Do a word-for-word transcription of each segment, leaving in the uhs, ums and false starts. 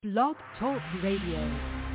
Blog Talk Radio.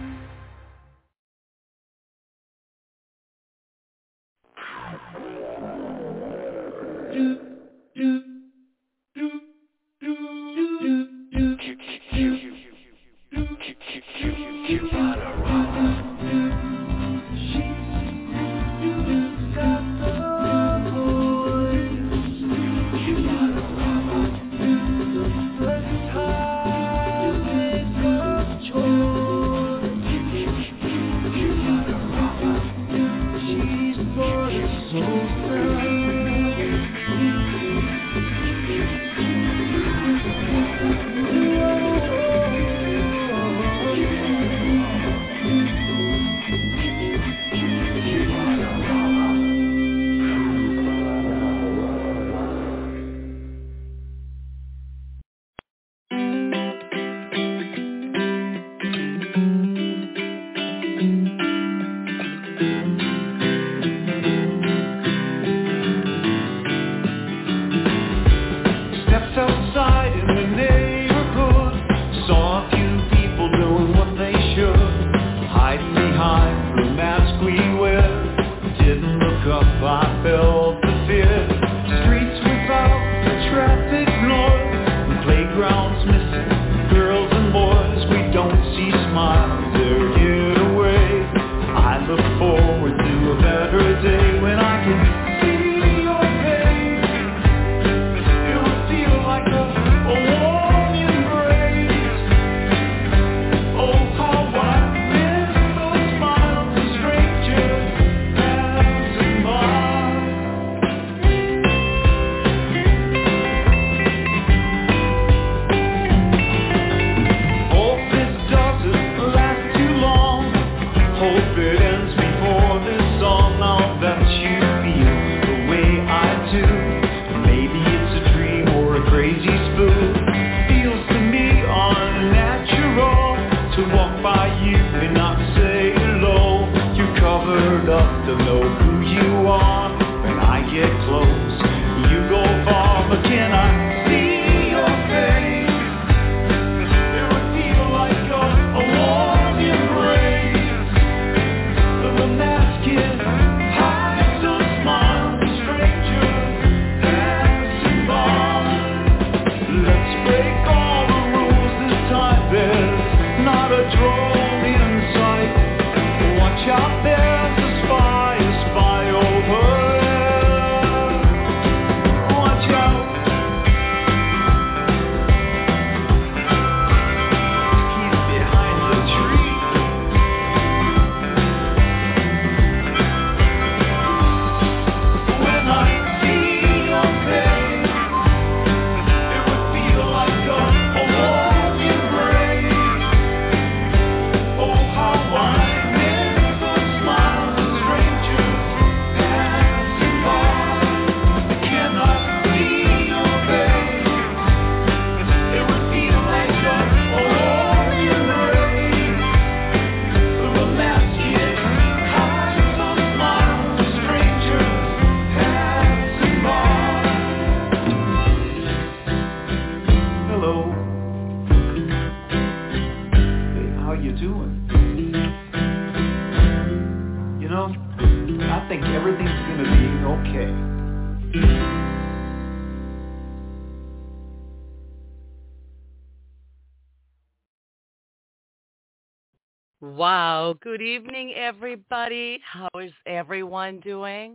Wow. Good evening, everybody. How is everyone doing?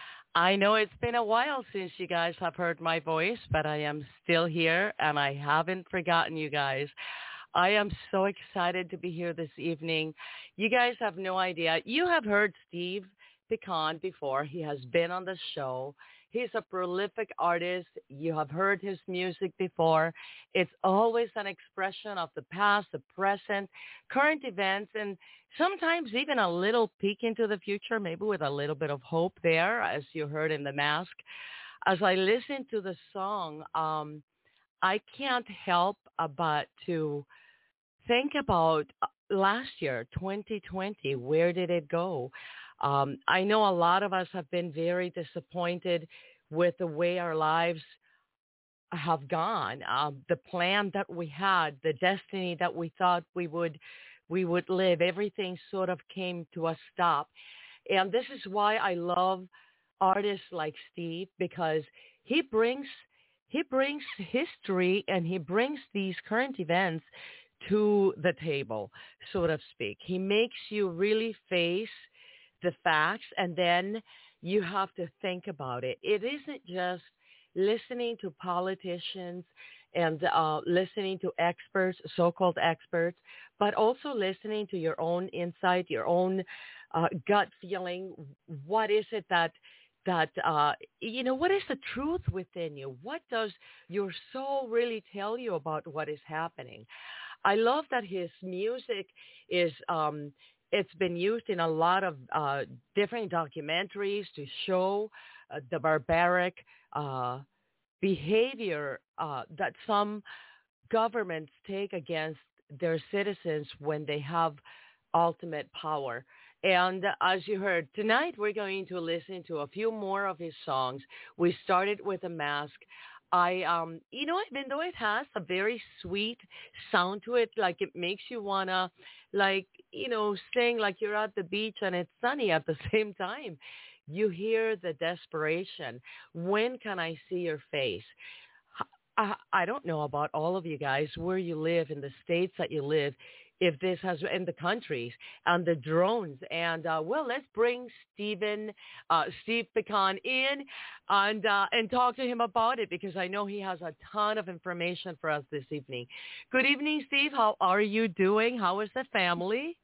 I know it's been a while since you guys have heard my voice, but I am still here and I haven't forgotten you guys. I am so excited to be here this evening. You guys have no idea. You have heard Steve Pecan before. He has been on the show. He's a prolific artist. You have heard his music before. It's always an expression of the past, the present, current events, and sometimes even a little peek into the future, maybe with a little bit of hope there, as you heard in The Mask. As I listen to the song, um, I can't help but to think about last year, twenty twenty. Where did it go? Um, I know a lot of us have been very disappointed with the way our lives have gone. Um, the plan that we had, the destiny that we thought we would we would live, everything sort of came to a stop. And this is why I love artists like Steve, because he brings he brings history and he brings these current events to the table, so to speak. He makes you really face the facts, and then you have to think about it. It isn't just listening to politicians and uh, listening to experts, so-called experts, but also listening to your own insight, your own uh, gut feeling. What is it that, that uh, you know, what is the truth within you? What does your soul really tell you about what is happening? I love that his music is, um, it's been used in a lot of uh, different documentaries to show uh, the barbaric uh, behavior uh, that some governments take against their citizens when they have ultimate power. And uh, as you heard, tonight we're going to listen to a few more of his songs. We started with A Mask. I, um, you know, even though it has a very sweet sound to it, like it makes you want to, like, you know, sing like you're at the beach and it's sunny at the same time. You hear the desperation. When can I see your face? I, I don't know about all of you guys, where you live, in the states that you live, if this has, in the countries, and the drones. And, uh, well, let's bring Stephen, uh, Steve Pecan in and, uh, and talk to him about it, because I know he has a ton of information for us this evening. Good evening, Steve. How are you doing? How is the family?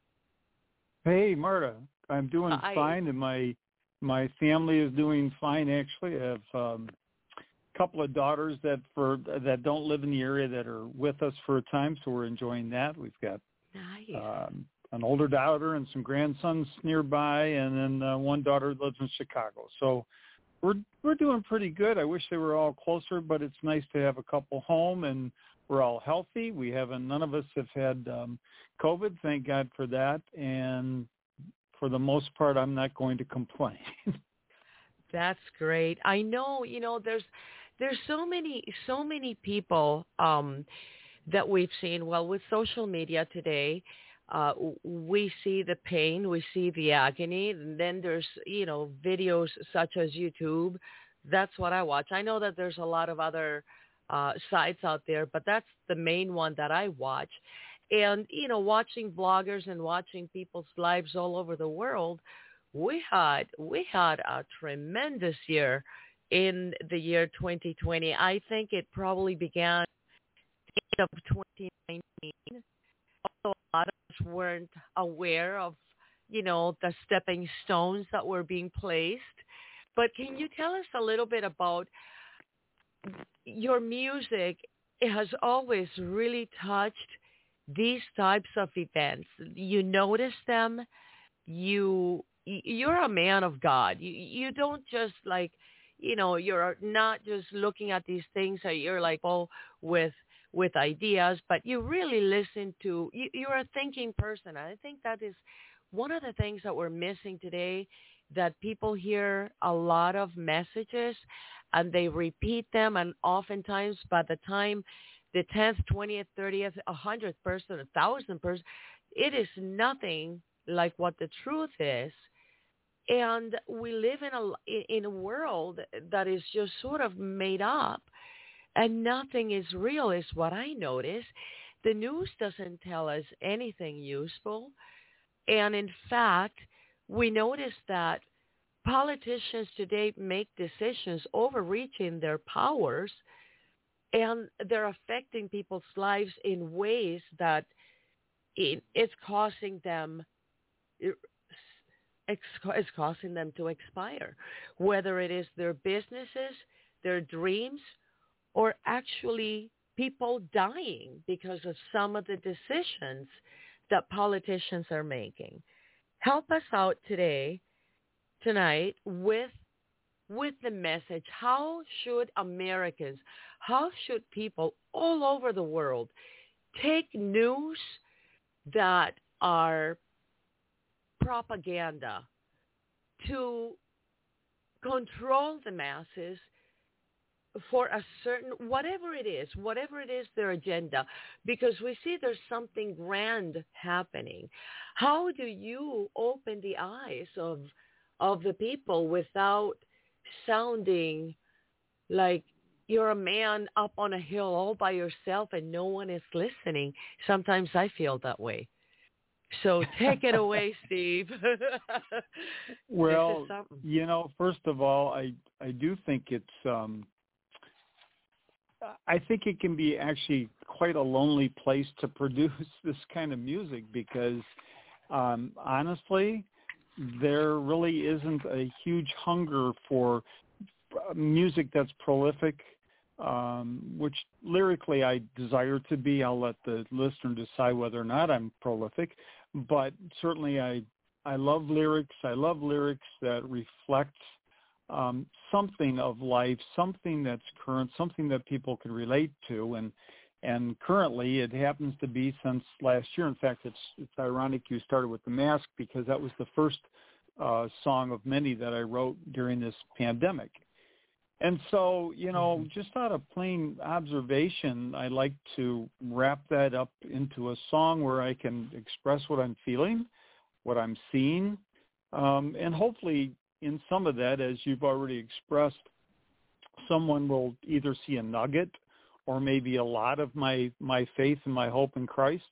Hey, Marta. I'm doing Hi. fine, and my my family is doing fine, actually. I have um, a couple of daughters that for that don't live in the area that are with us for a time, so we're enjoying that. We've got Nice. um, an older daughter and some grandsons nearby, and then uh, one daughter lives in Chicago. So we're we're doing pretty good. I wish they were all closer, but it's nice to have a couple home, and we're all healthy. We haven't, none of us have had um, COVID, thank God for that, and for the most part, I'm not going to complain. That's great. I know, you know, there's there's so many so many people um, that we've seen. Well, with social media today, uh, we see the pain, we see the agony, and then there's, you know, videos such as YouTube. That's what I watch. I know that there's a lot of other uh, sites out there, but that's the main one that I watch. And, you know, watching bloggers and watching people's lives all over the world, we had we had a tremendous year in the year twenty twenty. I think it probably began in of twenty nineteen. Although a lot of us weren't aware of, you know, the stepping stones that were being placed. But can you tell us a little bit about your music? It has always really touched these types of events. You notice them. You you're a man of God. You you don't just like, you know, you're not just looking at these things that you're like, oh, with with ideas, but you really listen to. You, you're a thinking person. And I think that is one of the things that we're missing today. That people hear a lot of messages and they repeat them, and oftentimes by the time the tenth, twentieth, thirtieth, a hundredth person, a thousand person, it is nothing like what the truth is. And we live in a in a world that is just sort of made up, and nothing is real, is what I notice. The news doesn't tell us anything useful, and in fact, we notice that politicians today make decisions overreaching their powers, and they're affecting people's lives in ways that it, it's causing them it's, it's causing them to expire, whether it is their businesses, their dreams, or actually people dying because of some of the decisions that politicians are making. Help us out today, tonight, with with the message. How should Americans, how should people all over the world take news that are propaganda to control the masses for a certain, whatever it is, whatever it is, their agenda, because we see there's something grand happening. How do you open the eyes of of the people without sounding like you're a man up on a hill all by yourself and no one is listening? Sometimes I feel that way. So take it away, Steve. Well, you know, first of all, I, I do think it's, um, I think it can be actually quite a lonely place to produce this kind of music because, um, honestly, there really isn't a huge hunger for music that's prolific, um, which lyrically I desire to be. I'll let the listener decide whether or not I'm prolific, but certainly I I love lyrics. I love lyrics that reflect um, something of life, something that's current, something that people can relate to, and and currently it happens to be since last year. In fact, it's it's ironic you started with The Mask because that was the first uh, song of many that I wrote during this pandemic. And so, you know, just out of plain observation, I like to wrap that up into a song where I can express what I'm feeling, what I'm seeing, um, and hopefully in some of that, as you've already expressed, someone will either see a nugget or maybe a lot of my, my faith and my hope in Christ.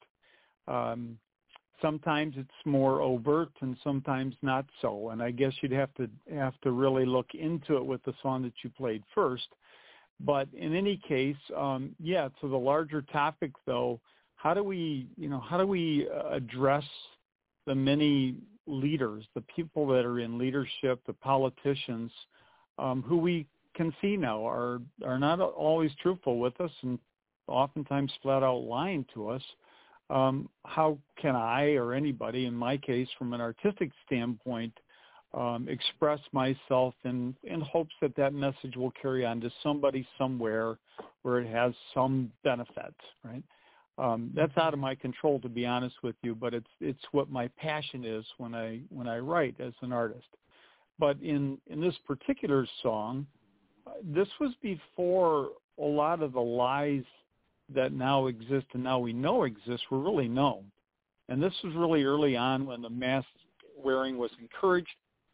Um, sometimes it's more overt and sometimes not so. And I guess you'd have to have to really look into it with the song that you played first. But in any case, um, yeah, to the larger topic though, how do we, you know, how do we address the many leaders, the people that are in leadership, the politicians, um, who we can see now are, are not always truthful with us and oftentimes flat out lying to us. Um, how can I or anybody, in my case, from an artistic standpoint, um, express myself in, in hopes that that message will carry on to somebody somewhere where it has some benefit, right? Um, that's out of my control, to be honest with you, but it's it's what my passion is when I when I write as an artist. But in, in this particular song, this was before a lot of the lies that now exist and now we know exist were really known. And this was really early on when the mask wearing was encouraged.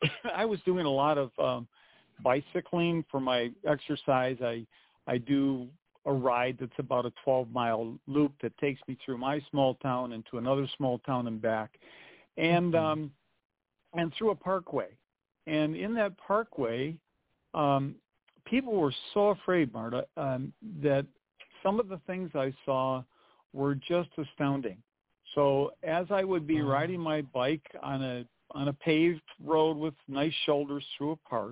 I was doing a lot of um, bicycling for my exercise. I I do a ride that's about a twelve-mile loop that takes me through my small town and to another small town and back, and um, and through a parkway. And in that parkway, um, people were so afraid, Marta, um, that some of the things I saw were just astounding. So as I would be riding my bike on a on a paved road with nice shoulders through a park,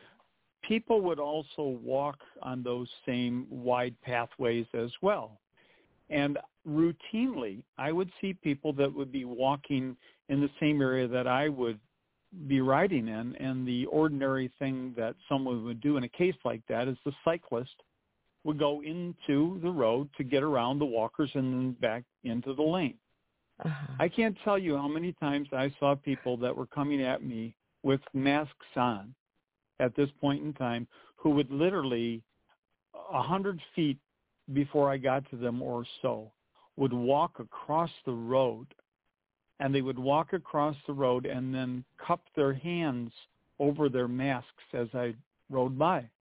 people would also walk on those same wide pathways as well. And routinely, I would see people that would be walking in the same area that I would be riding in. And the ordinary thing that someone would do in a case like that is the cyclist would go into the road to get around the walkers and then back into the lane. Uh-huh. I can't tell you how many times I saw people that were coming at me with masks on at this point in time who would literally a hundred feet before I got to them or so would walk across the road, and they would walk across the road and then cup their hands over their masks as I rode by.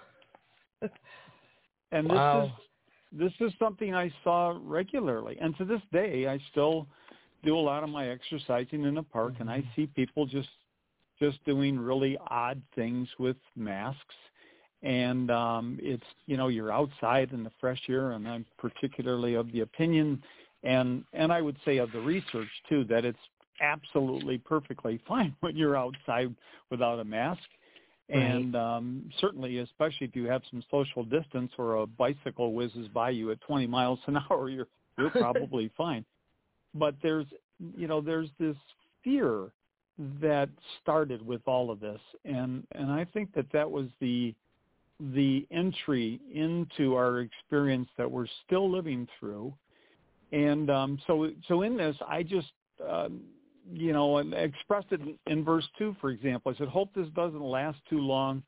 And this wow. is this is something I saw regularly. And to this day, I still do a lot of my exercising in the park, mm-hmm. and I see people just just doing really odd things with masks. And um, it's, you know, you're outside in the fresh air, and I'm particularly of the opinion, and, and I would say of the research, too, that it's absolutely perfectly fine when you're outside without a mask. Right. And um, certainly, especially if you have some social distance or a bicycle whizzes by you at twenty miles an hour, you're you're probably fine. But there's, you know, there's this fear that started with all of this, and and I think that that was the the entry into our experience that we're still living through. And um, so so in this, I just. Um, you know, and expressed it in, in verse two, for example. I said, hope this doesn't last too long.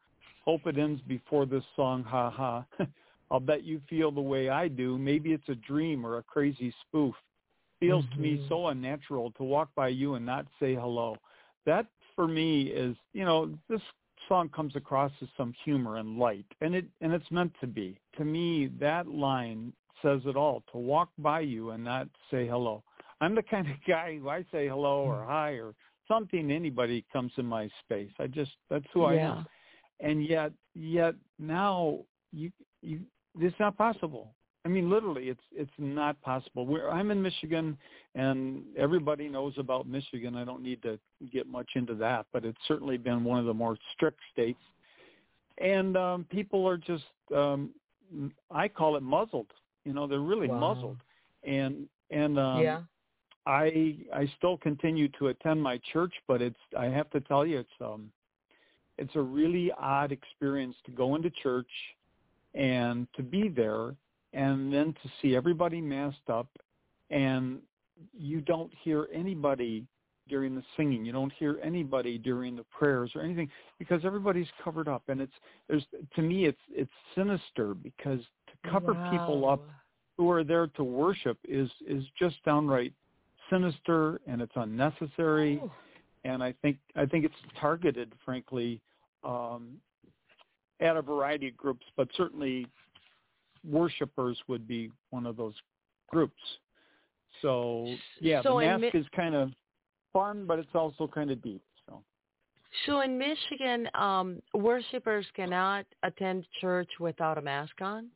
Hope it ends before this song, ha ha. I'll bet you feel the way I do. Maybe it's a dream or a crazy spoof. Feels mm-hmm. to me so unnatural to walk by you and not say hello. That, for me, is, you know, this song comes across as some humor and light, and it and it's meant to be. To me, that line says it all, to walk by you and not say hello. I'm the kind of guy who I say hello or hi or something, anybody comes in my space. I just, that's who I yeah. am. And yet, yet now, you, you, it's not possible. I mean, literally, it's it's not possible. We're, I'm in Michigan, and everybody knows about Michigan. I don't need to get much into that, but it's certainly been one of the more strict states. And um, people are just, um, I call it muzzled. You know, they're really wow. muzzled. And and um, yeah. I I still continue to attend my church, but it's I have to tell you, it's um it's a really odd experience to go into church and to be there, and then to see everybody masked up, and you don't hear anybody during the singing. You don't hear anybody during the prayers or anything because everybody's covered up. And it's there's to me it's it's sinister, because to cover wow. people up who are there to worship is is just downright sinister, and it's unnecessary. Oh. And I think I think it's targeted, frankly, um, at a variety of groups, but certainly worshipers would be one of those groups. So yeah, so the mask Mi- is kind of fun, but it's also kind of deep. So, so in Michigan, um, worshipers cannot attend church without a mask on?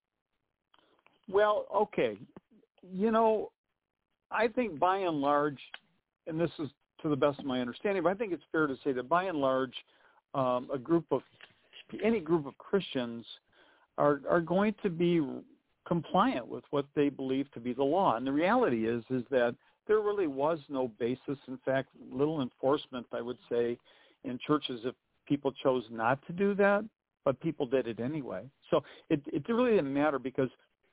Well, okay. You know, I think by and large, and this is to the best of my understanding, but I think it's fair to say that by and large, um, a group of, any group of Christians are are going to be compliant with what they believe to be the law. And the reality is, is that there really was no basis. In fact, little enforcement, I would say, in churches if people chose not to do that, but people did it anyway. So it, it really didn't matter, because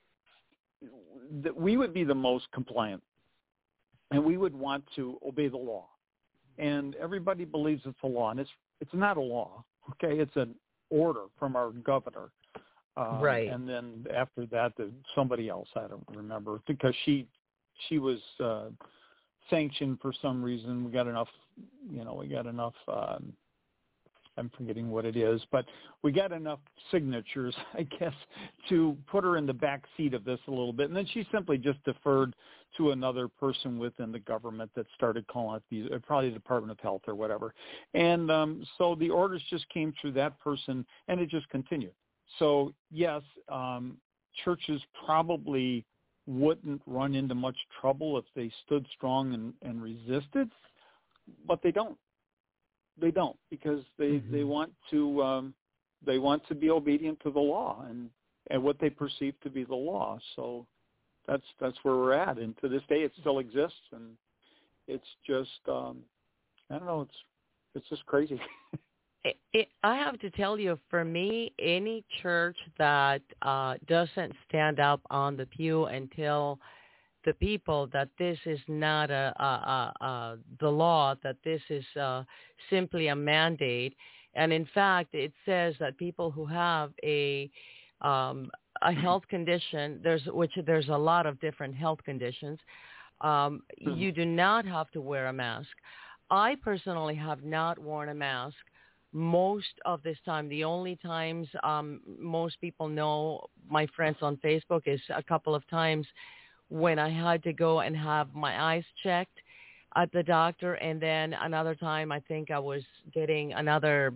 th- we would be the most compliant, and we would want to obey the law. And everybody believes it's a law, and it's it's not a law, okay? It's an order from our governor. Um, right. And then after that, the, somebody else, I don't remember, because she she was uh, sanctioned for some reason. We got enough, you know, we got enough, um, I'm forgetting what it is, but we got enough signatures, I guess, to put her in the back seat of this a little bit. And then she simply just deferred to another person within the government that started calling it these, probably the Department of Health or whatever. And um, so the orders just came through that person, and it just continued. So, yes, um, churches probably wouldn't run into much trouble if they stood strong and, and resisted, but they don't. They don't, because they, mm-hmm. they want to um, they want to be obedient to the law and, and what they perceive to be the law. So that's that's where we're at, and to this day it still exists, and it's just um, I don't know, it's it's just crazy. It, it, I have to tell you, for me, any church that uh, doesn't stand up on the pew and tell the people that this is not a, a, a, a the law, that this is uh, simply a mandate, and in fact, it says that people who have a um, a health condition, there's which there's a lot of different health conditions, um, mm-hmm. you do not have to wear a mask. I personally have not worn a mask most of this time. The only times um, most people know, my friends on Facebook, is a couple of times when I had to go and have my eyes checked at the doctor, and then another time I think I was getting another,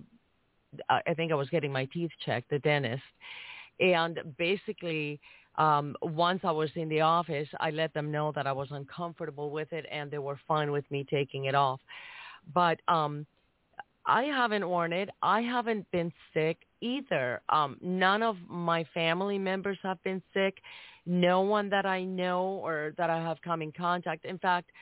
I think I was getting my teeth checked, the dentist. And basically, um, once I was in the office, I let them know that I was uncomfortable with it, and they were fine with me taking it off. But um, I haven't worn it. I haven't been sick either. Um, none of my family members have been sick. No one that I know or that I have come in contact. In fact,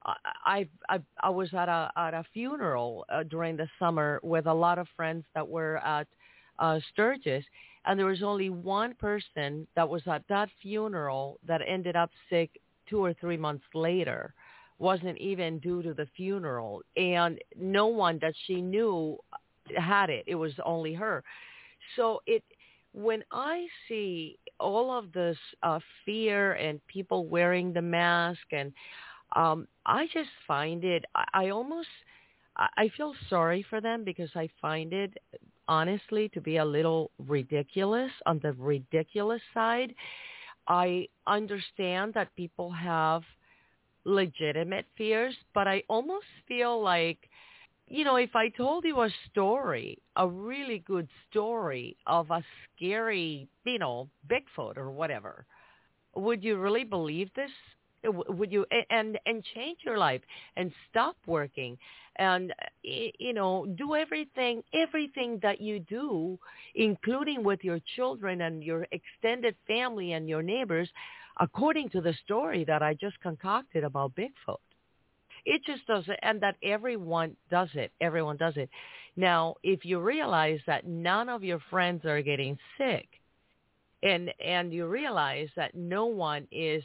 I I, I was at a at a funeral uh, during the summer with a lot of friends that were at uh, Sturgis, and there was only one person that was at that funeral that ended up sick two or three months later. Wasn't even due to the funeral, and no one that she knew had it. It was only her. So it, when I see all of this uh, fear and people wearing the mask, and um, I just find it, I, I almost, I I feel sorry for them because I find it honestly to be a little ridiculous, on the ridiculous side. I understand that people have legitimate fears, but I almost feel like, you know, if I told you a story, a really good story of a scary, you know, Bigfoot or whatever, would you really believe this? W- Would you and and change your life and stop working and y- you know, do everything everything that you do, including with your children and your extended family and your neighbors, according to the story that I just concocted about Bigfoot? It just doesn't, and that everyone does it. Everyone does it. Now, if you realize that none of your friends are getting sick, and and you realize that no one is,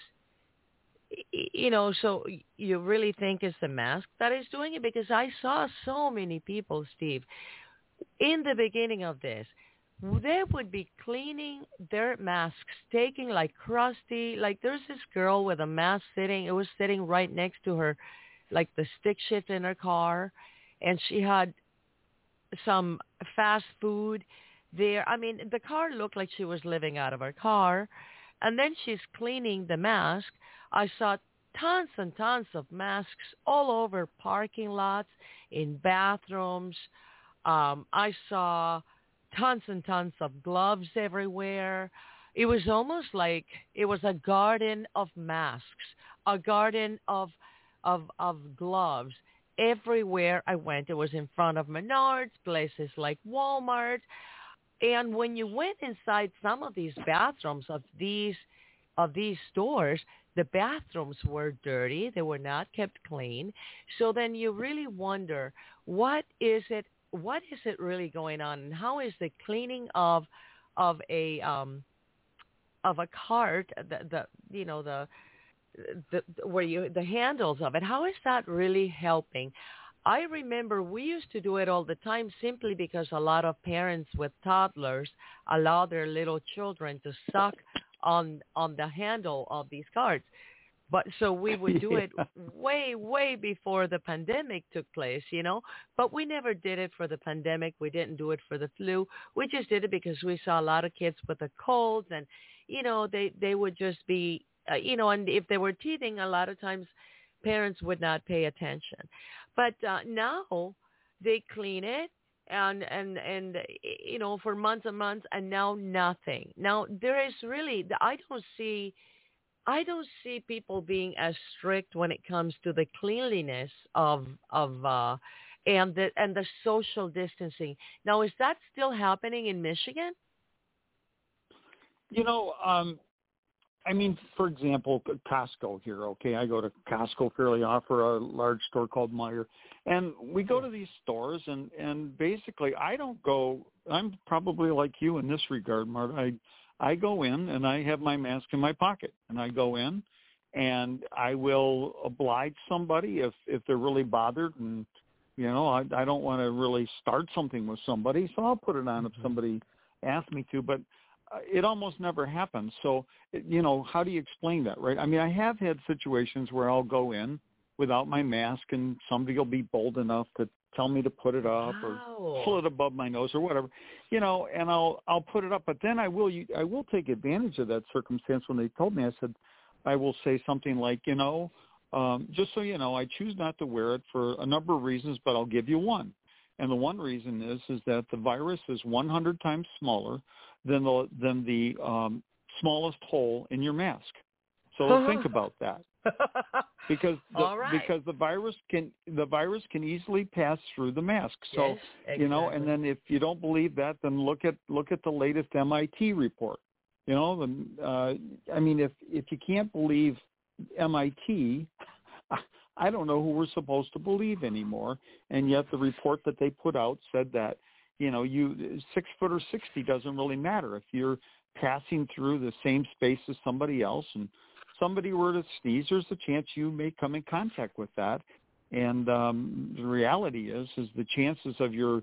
you know, so you really think it's the mask that is doing it? Because I saw so many people, Steve, in the beginning of this, they would be cleaning their masks, taking like crusty, like there's this girl with a mask sitting, it was sitting right next to her, like the stick shift in her car, and she had some fast food there. I mean, the car looked like she was living out of her car. And then she's cleaning the mask. I saw tons and tons of masks all over parking lots, in bathrooms. Um, I saw tons and tons of gloves everywhere. It was almost like it was a garden of masks, a garden of of of gloves. Everywhere I went, it was in front of Menards, places like Walmart. And when you went inside some of these bathrooms of these of these stores, the bathrooms were dirty. They were not kept clean. So then you really wonder, what is it? What is it really going on? And how is the cleaning of of a um, of a cart, the, the you know the the where you the handles of it? How is that really helping? I remember we used to do it all the time simply because a lot of parents with toddlers allow their little children to suck on on the handle of these carts. But so we would do it way, way before the pandemic took place, you know. But we never did it for the pandemic. We didn't do it for the flu. We just did it because we saw a lot of kids with the colds, and, you know, they, they would just be, uh, you know, and if they were teething, a lot of times parents would not pay attention. But uh, now they clean it and, and, and, you know, for months and months, and now nothing. Now there is really, I don't see, I don't see people being as strict when it comes to the cleanliness of, of, uh, and the, and the social distancing. Now, is that still happening in Michigan? You know, um, I mean, for example, Costco here, okay? I go to Costco fairly often, for a large store called Meijer. And we go to these stores, and, and basically I don't go, I'm probably like you in this regard, Marta. I, I go in, and I have my mask in my pocket. And I go in, and I will oblige somebody if, if they're really bothered. And, you know, I, I don't want to really start something with somebody, so I'll put it on if somebody asks me to. But it almost never happens. So, you know, how do you explain that, right? I mean, I have had situations where I'll go in without my mask, and somebody will be bold enough to tell me to put it up Wow. or pull it above my nose or whatever, you know, and I'll I'll put it up. But then I will I will take advantage of that circumstance. When they told me, I said, I will say something like, you know, um, just so you know, I choose not to wear it for a number of reasons, but I'll give you one. And the one reason is is that the virus is one hundred times smaller than the than the um, smallest hole in your mask. So think about that, because the, All right. because the virus can the virus can easily pass through the mask. So Yes, exactly. you know, and then if you don't believe that, then look at look at the latest M I T report. You know, the, uh, I mean, if if you can't believe M I T, I don't know who we're supposed to believe anymore. And yet the report that they put out said that, you know, you six foot or sixty doesn't really matter if you're passing through the same space as somebody else, and somebody were to sneeze, there's a chance you may come in contact with that. And um, the reality is, is the chances of your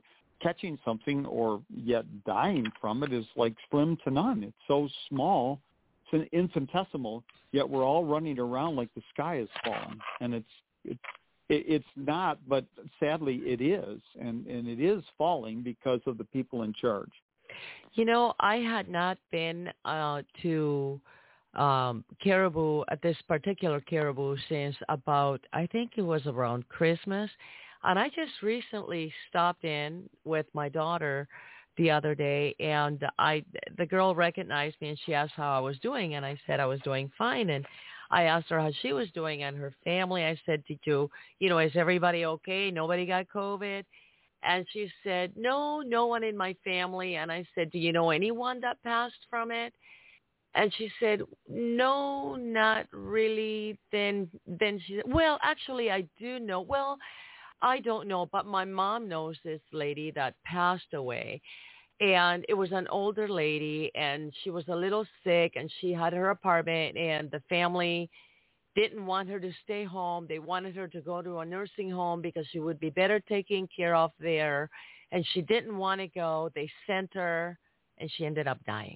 catching something or yet dying from it is like slim to none. It's so small, it's an infinitesimal, yet we're all running around like the sky is falling. And it's it's it's not, but sadly it is, and, and it is falling because of the people in charge. You know, I had not been uh, to um, Caribou, at this particular Caribou, since about, I think it was around Christmas. And I just recently stopped in with my daughter the other day, and I the girl recognized me, and she asked how I was doing, and I said I was doing fine. And I asked her how she was doing and her family. I said, did you, you know, is everybody okay? Nobody got COVID? And she said, no, no one in my family. And I said, do you know anyone that passed from it? And she said, no, not really. Then, then she said, well, actually, I do know. Well, I don't know, but my mom knows this lady that passed away. And it was an older lady, and she was a little sick, and she had her apartment, and the family didn't want her to stay home. They wanted her to go to a nursing home because she would be better taken care of there. And she didn't want to go. They sent her, and she ended up dying.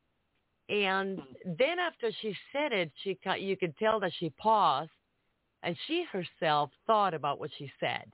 And then after she said it, she you could tell that she paused, and she herself thought about what she said.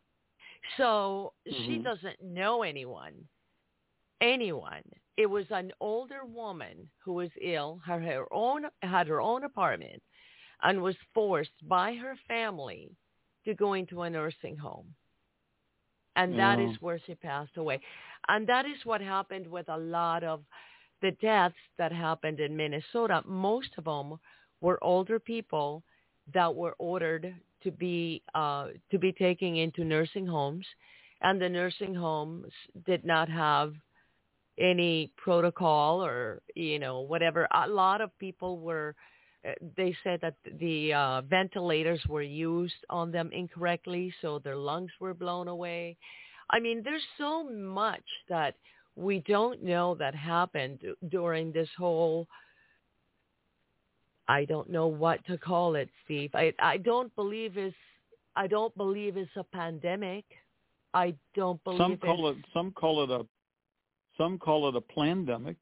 So mm-hmm. she doesn't know anyone. Anyone. It was an older woman who was ill, had her own had her own apartment, and was forced by her family to go into a nursing home. And yeah. that is where she passed away. And that is what happened with a lot of the deaths that happened in Minnesota. Most of them were older people that were ordered to be uh, to be taken into nursing homes, and the nursing homes did not have any protocol or, you know, whatever. A lot of people were, they said that the uh, ventilators were used on them incorrectly, so their lungs were blown away. I mean, there's so much that we don't know that happened during this whole, I don't know what to call it, Steve. I, I don't believe it's, I don't believe it's a pandemic. I don't believe some call it's, it, some call it a Some call it a plandemic.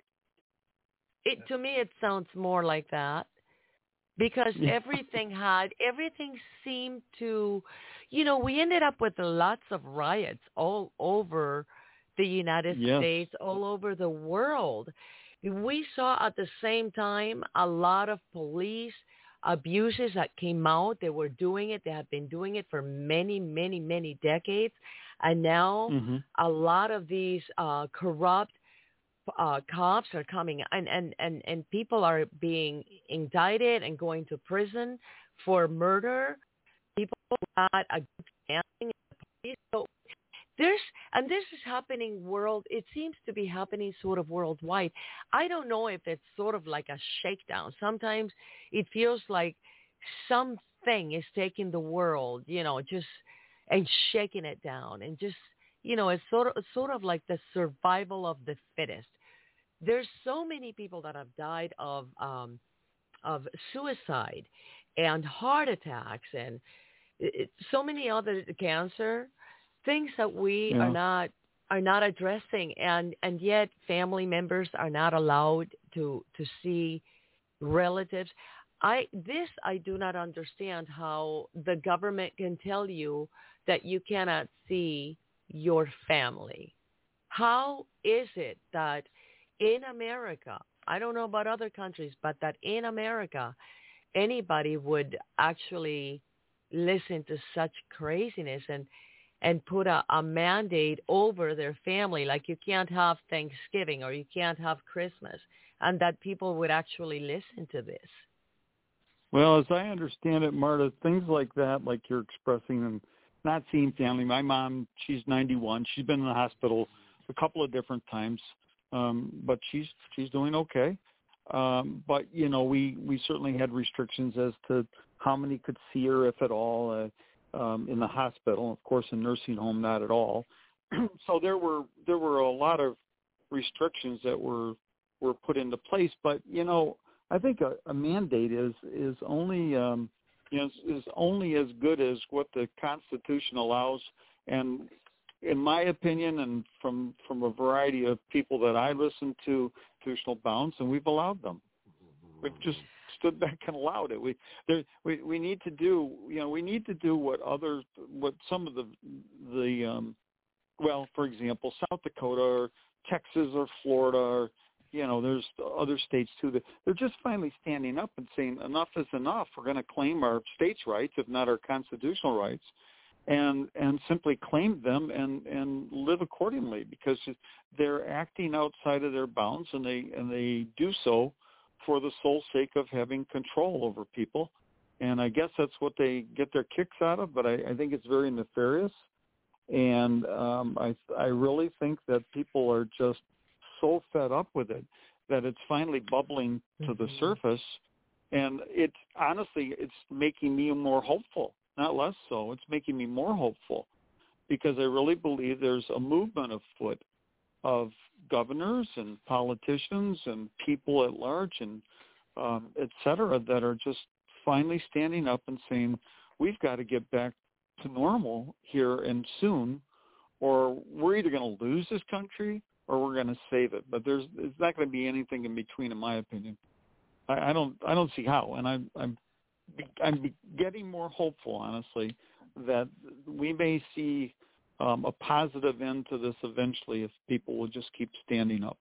It to me, it sounds more like that, because yeah. everything had everything seemed to, you know, we ended up with lots of riots all over the United yes. States, all over the world. We saw at the same time a lot of police abuses that came out. They were doing it. They have been doing it for many, many, many decades. And now mm-hmm. a lot of these uh, corrupt uh, cops are coming, and, and, and, and people are being indicted and going to prison for murder. People got a good standing in the police. So there's, and this is happening world. It seems to be happening sort of worldwide. I don't know if it's sort of like a shakedown. Sometimes it feels like something is taking the world, you know, just and shaking it down, and just, you know, it's sort of it's sort of like the survival of the fittest. There's so many people that have died of um, of suicide and heart attacks and it, so many other cancer things that we yeah. are not are not addressing, and and yet family members are not allowed to to see relatives. I this I do not understand how the government can tell you that you cannot see your family. How is it that in America, I don't know about other countries, but that in America, anybody would actually listen to such craziness and and put a, a mandate over their family, like you can't have Thanksgiving or you can't have Christmas, and that people would actually listen to this? Well, as I understand it, Marta, things like that, like you're expressing, and not seeing family. My mom, she's ninety-one. She's been in the hospital a couple of different times, um, but she's she's doing okay. Um, but, you know, we, we certainly had restrictions as to how many could see her, if at all, uh, um, in the hospital. Of course, in nursing home, not at all. So there were there were a lot of restrictions that were were put into place. But, you know, I think a, a mandate is is only um, you know is, is only as good as what the Constitution allows, and in my opinion, and from from a variety of people that I listen to, constitutional bounds, and we've allowed them. We've just stood back and allowed it. We there, we we need to do you know we need to do what others what some of the the um, well, for example, South Dakota or Texas or Florida or you know there's other states too that they're just finally standing up and saying enough is enough. We're going to claim our states' rights, if not our constitutional rights, and and simply claim them and, and live accordingly, because they're acting outside of their bounds, and they and they do so for the sole sake of having control over people. And I guess that's what they get their kicks out of, but I, I think it's very nefarious. And um, I I really think that people are just so fed up with it that it's finally bubbling to mm-hmm. the surface. And it's honestly, it's making me more hopeful, not less so. It's making me more hopeful, because I really believe there's a movement afoot of governors and politicians and people at large and um, et cetera that are just finally standing up and saying, we've got to get back to normal here and soon, or we're either going to lose this country or we're going to save it. But there's, there's not going to be anything in between, in my opinion. I, I don't I don't see how, and I'm I'm I'm getting more hopeful, honestly, that we may see um, a positive end to this eventually if people will just keep standing up.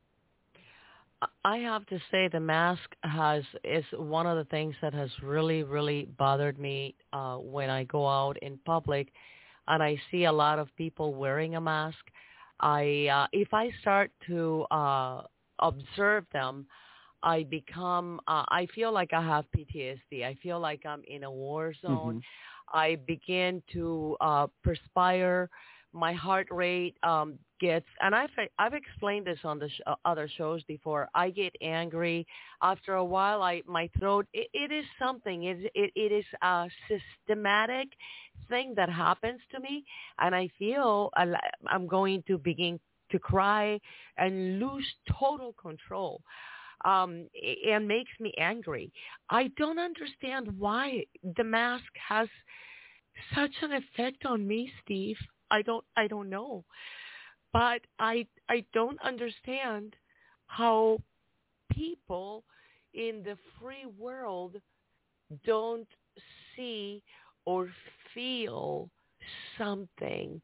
I have to say the mask has is one of the things that has really, really bothered me uh, when I go out in public and I see a lot of people wearing a mask. I uh, if I start to uh, observe them, I become, uh, I feel like I have P T S D. I feel like I'm in a war zone. Mm-hmm. I begin to uh, perspire. My heart rate um, gets, and I've I've explained this on the sh- uh, other shows before. I get angry. After a while, I my throat, it, it is something. It, it, it is a systematic thing that happens to me, and I feel I'm going to begin to cry and lose total control. Um, and makes me angry. I don't understand why the mask has such an effect on me, Steve. I don't, I don't know, but I, I don't understand how people in the free world don't see or feel something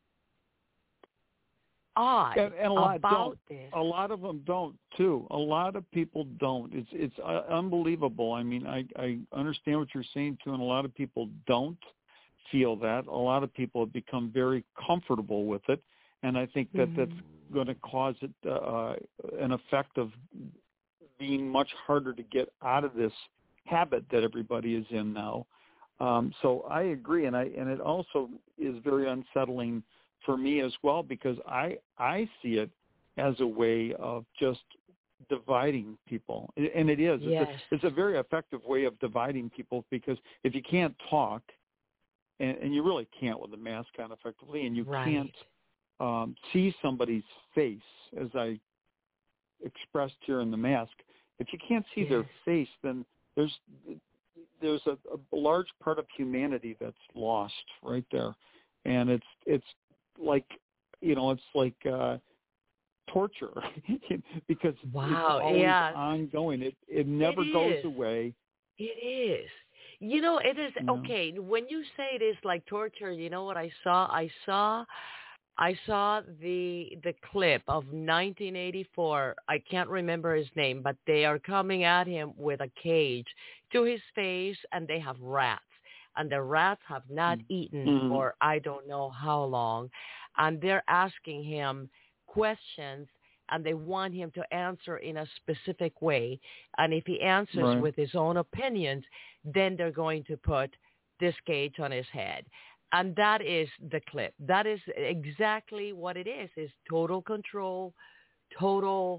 odd and, and a lot about don't. this. A lot of them don't too. A lot of people don't. It's it's uh, unbelievable. I mean, I, I understand what you're saying too, and a lot of people don't feel that. A lot of people have become very comfortable with it, and I think that mm-hmm. that's going to cause it uh, an effect of being much harder to get out of this habit that everybody is in now. Um, so I agree, and I and it also is very unsettling for me as well, because I I see it as a way of just dividing people, and it is. Yes. It's, a, it's a very effective way of dividing people, because if you can't talk, and, and you really can't with a mask on effectively, and you right. can't um, see somebody's face, as I expressed here in the mask, if you can't see yes. their face, then there's there's a, a large part of humanity that's lost right there, and it's it's like, you know, it's like uh, torture because wow. it's always yeah. ongoing. It it never it goes is. away. It is. You know, it is, you know? okay, when you say it is like torture, you know what I saw? I saw I saw the the clip of nineteen eighty-four. I can't remember his name, but they are coming at him with a cage to his face, and they have rats. And the rats have not eaten mm-hmm. for I don't know how long. And they're asking him questions, and they want him to answer in a specific way. And if he answers right. with his own opinions, then they're going to put this cage on his head. And that is the clip. That is exactly what it is, is total control, total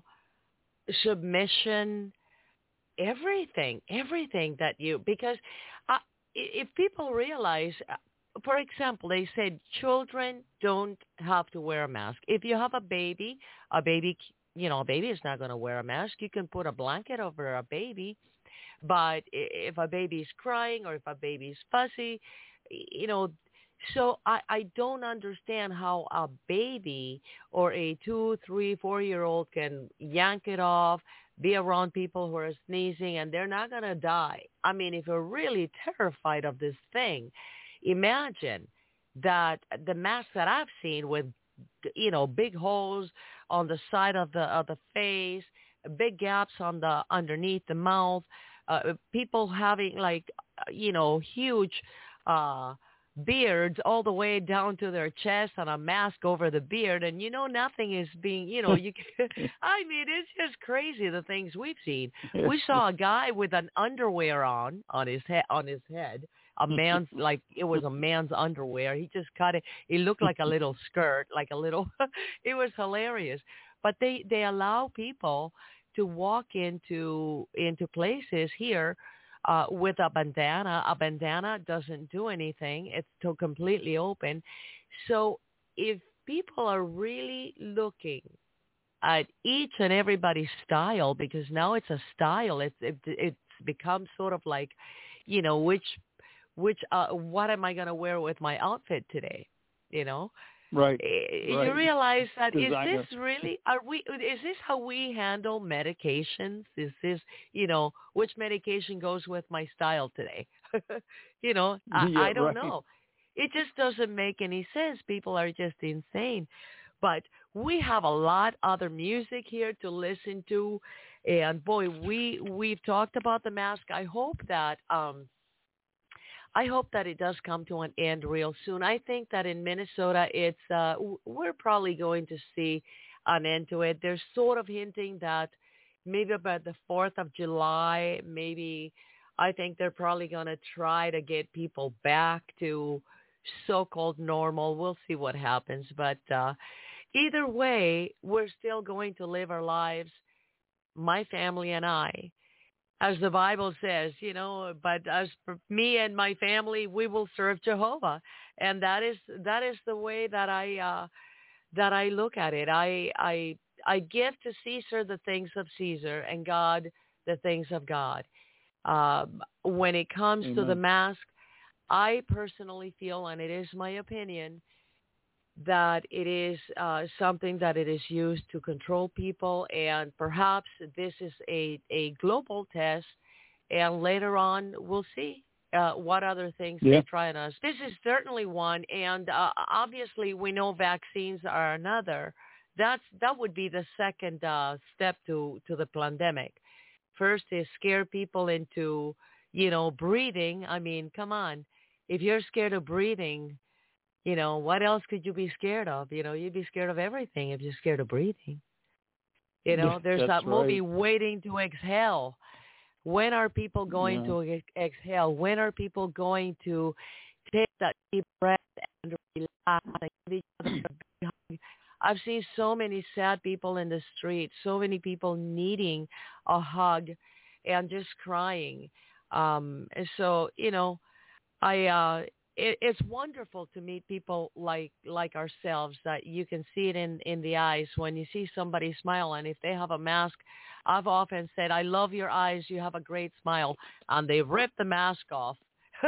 submission, everything, everything that you, because I, if people realize, for example, they said children don't have to wear a mask. If you have a baby, a baby, you know, a baby is not going to wear a mask. You can put a blanket over a baby. But if a baby is crying or if a baby is fussy, you know, So I, I don't understand how a baby or a two, three, four-year-old can yank it off, be around people who are sneezing, and they're not going to die. I mean, if you're really terrified of this thing, imagine that the masks that I've seen with, you know, big holes on the side of the of the face, big gaps on the underneath the mouth, uh, people having like, you know, huge uh, beards all the way down to their chest and a mask over the beard, and you know nothing is being, you know, you. Can, I mean, it's just crazy the things we've seen. We saw a guy with an underwear on on his head on his head. A man's, like, it was a man's underwear. He just cut it. It looked like a little skirt, like a little, it was hilarious. But they, they allow people to walk into, into places here uh, with a bandana. A bandana doesn't do anything. It's still completely open. So if people are really looking at each and everybody's style, because now it's a style, it's, it, it's become sort of like, you know, which, Which, uh, what am I going to wear with my outfit today? You know, right? You right. realize that Designer. Is this really? Are we? Is this how we handle medications? Is this, you know, which medication goes with my style today? you know, I, yeah, I don't right. know. It just doesn't make any sense. People are just insane. But we have a lot other music here to listen to, and boy, we we've talked about the mask. I hope that. Um, I hope that it does come to an end real soon. I think that in Minnesota, it's uh, we're probably going to see an end to it. They're sort of hinting that maybe about the fourth of July, maybe I think they're probably going to try to get people back to so-called normal. We'll see what happens. But uh, either way, we're still going to live our lives, my family and I, as the Bible says, you know, but as for me and my family, we will serve Jehovah. And that is, that is the way that I, uh, that I look at it. I, I, I give to Caesar the things of Caesar and God the things of God. Um, when it comes Amen. to the mask, I personally feel, and it is my opinion, that it is uh, something that it is used to control people, and perhaps this is a, a global test, and later on we'll see uh, what other things yeah. they try on us. This is certainly one, and uh, obviously we know vaccines are another. That's that would be the second uh, step to, to the pandemic. First is scare people into, you know, breathing. I mean, come on. If you're scared of breathing, you know, what else could you be scared of? You know, you'd be scared of everything if you're scared of breathing. You know, there's That's that movie, right. Waiting to Exhale. When are people going yeah. to ex- exhale? When are people going to take that deep breath and relax and give each other a big hug? I've seen so many sad people in the street, so many people needing a hug and just crying. Um, and so, you know, I... uh It, it's wonderful to meet people like like ourselves, that you can see it in, in the eyes when you see somebody smile. And if they have a mask, I've often said, I love your eyes. You have a great smile. And they rip the mask off.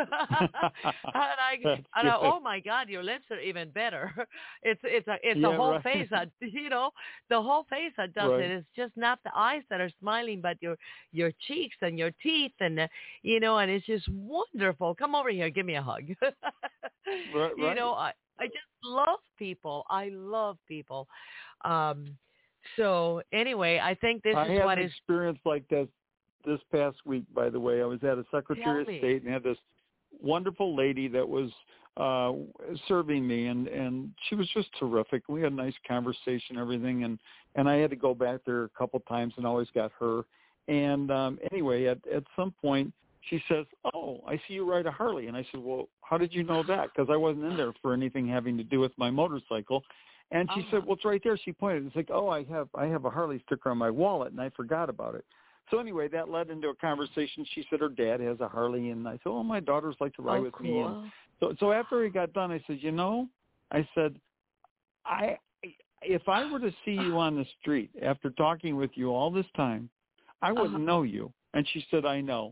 and I, and I, oh my God, your lips are even better. It's it's a it's yeah, the whole right. face that, you know, the whole face that does right. it. It's just not the eyes that are smiling, but your your cheeks and your teeth, and uh, you know, and it's just wonderful. Come over here, give me a hug. right, you right. know, I I just love people. I love people. Um, so anyway, I think this I is had what an is. experience like this this past week. By the way, I was at a Secretary of Tell me. State and had this wonderful lady that was uh serving me, and and she was just terrific. We had a nice conversation, everything, and and I had to go back there a couple times and always got her. And um anyway, at at some point she says, oh, I see you ride a Harley. And I said, well, how did you know that? Because I wasn't in there for anything having to do with my motorcycle. And she Uh-huh. said, well, it's right there. She pointed. It's like, oh, I have I have a Harley sticker on my wallet, and I forgot about it. So anyway, that led into a conversation. She said her dad has a Harley, and I said, oh, my daughters like to ride Oh, with cool. me. And so, so after we got done, I said, you know, I said, I if I were to see you on the street after talking with you all this time, I wouldn't Uh-huh. know you. And she said, I know.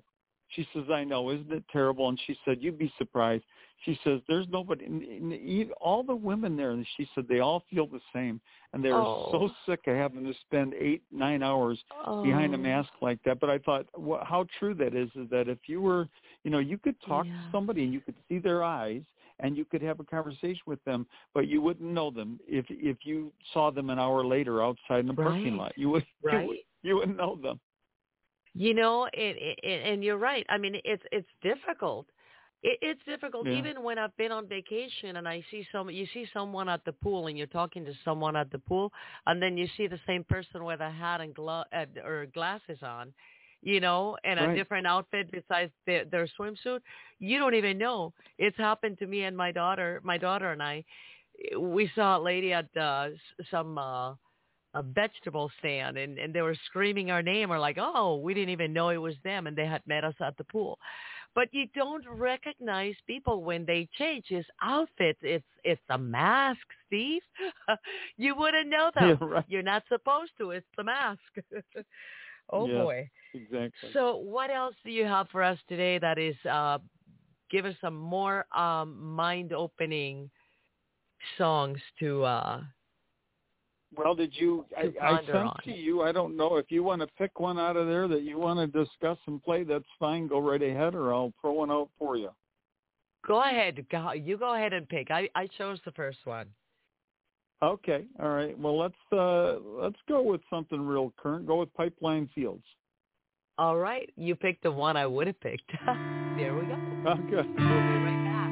She says, I know, isn't it terrible? And she said, you'd be surprised. She says, there's nobody, all the women there, and she said, they all feel the same. And they're Oh. so sick of having to spend eight, nine hours Oh. behind a mask like that. But I thought, well, how true that is, is that if you were, you know, you could talk Yeah. to somebody and you could see their eyes and you could have a conversation with them, but you wouldn't know them if if you saw them an hour later outside in the parking Right. lot. You, would, Right. you, would, you wouldn't know them. You know, it, it, and you're right. I mean, it's it's difficult. It, it's difficult Yeah. even when I've been on vacation and I see some. You see someone at the pool and you're talking to someone at the pool, and then you see the same person with a hat and glo- uh, or glasses on, you know, and a Right. different outfit besides their, their swimsuit. You don't even know. It's happened to me and my daughter. My daughter and I, we saw a lady at uh, some. Uh, a vegetable stand and, and they were screaming our name. We're like, oh, we didn't even know it was them. And they had met us at the pool. But you don't recognize people when they change his outfits. It's, it's a mask, Steve. You wouldn't know them. Yeah, right. You're not supposed to. It's the mask. Oh, Yes, boy. exactly. So what else do you have for us today that is, uh, give us some more um, mind-opening songs to uh Well, did you, I, to I ponder sent on. to you, I don't know, if you want to pick one out of there that you want to discuss and play, that's fine. Go right ahead, or I'll throw one out for you. Go ahead. Go, you go ahead and pick. I, I chose the first one. Okay, all right. Well, let's uh, let's go with something real current. Go with Pipeline Fields. All right. You picked the one I would have picked. There we go. Okay. We'll be right back.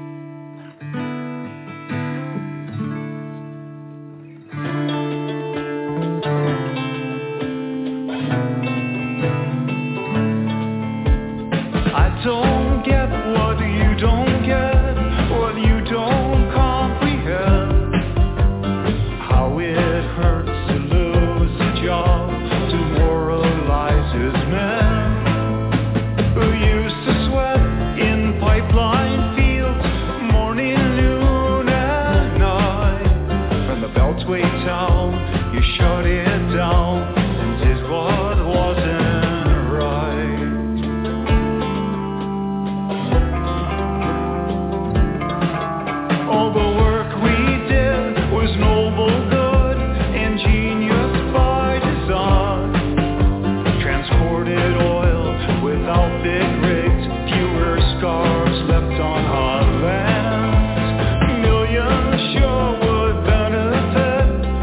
I don't get what you don't get, what you don't comprehend. How it hurts to lose a job, demoralizes men who used to sweat in pipeline fields, morning, noon, and night. When the beltway town, you shut it down and did what wasn't right. All the work we did was noble good, ingenious by design. Transported oil without big rigs, fewer scars left on our lands. Millions sure would benefit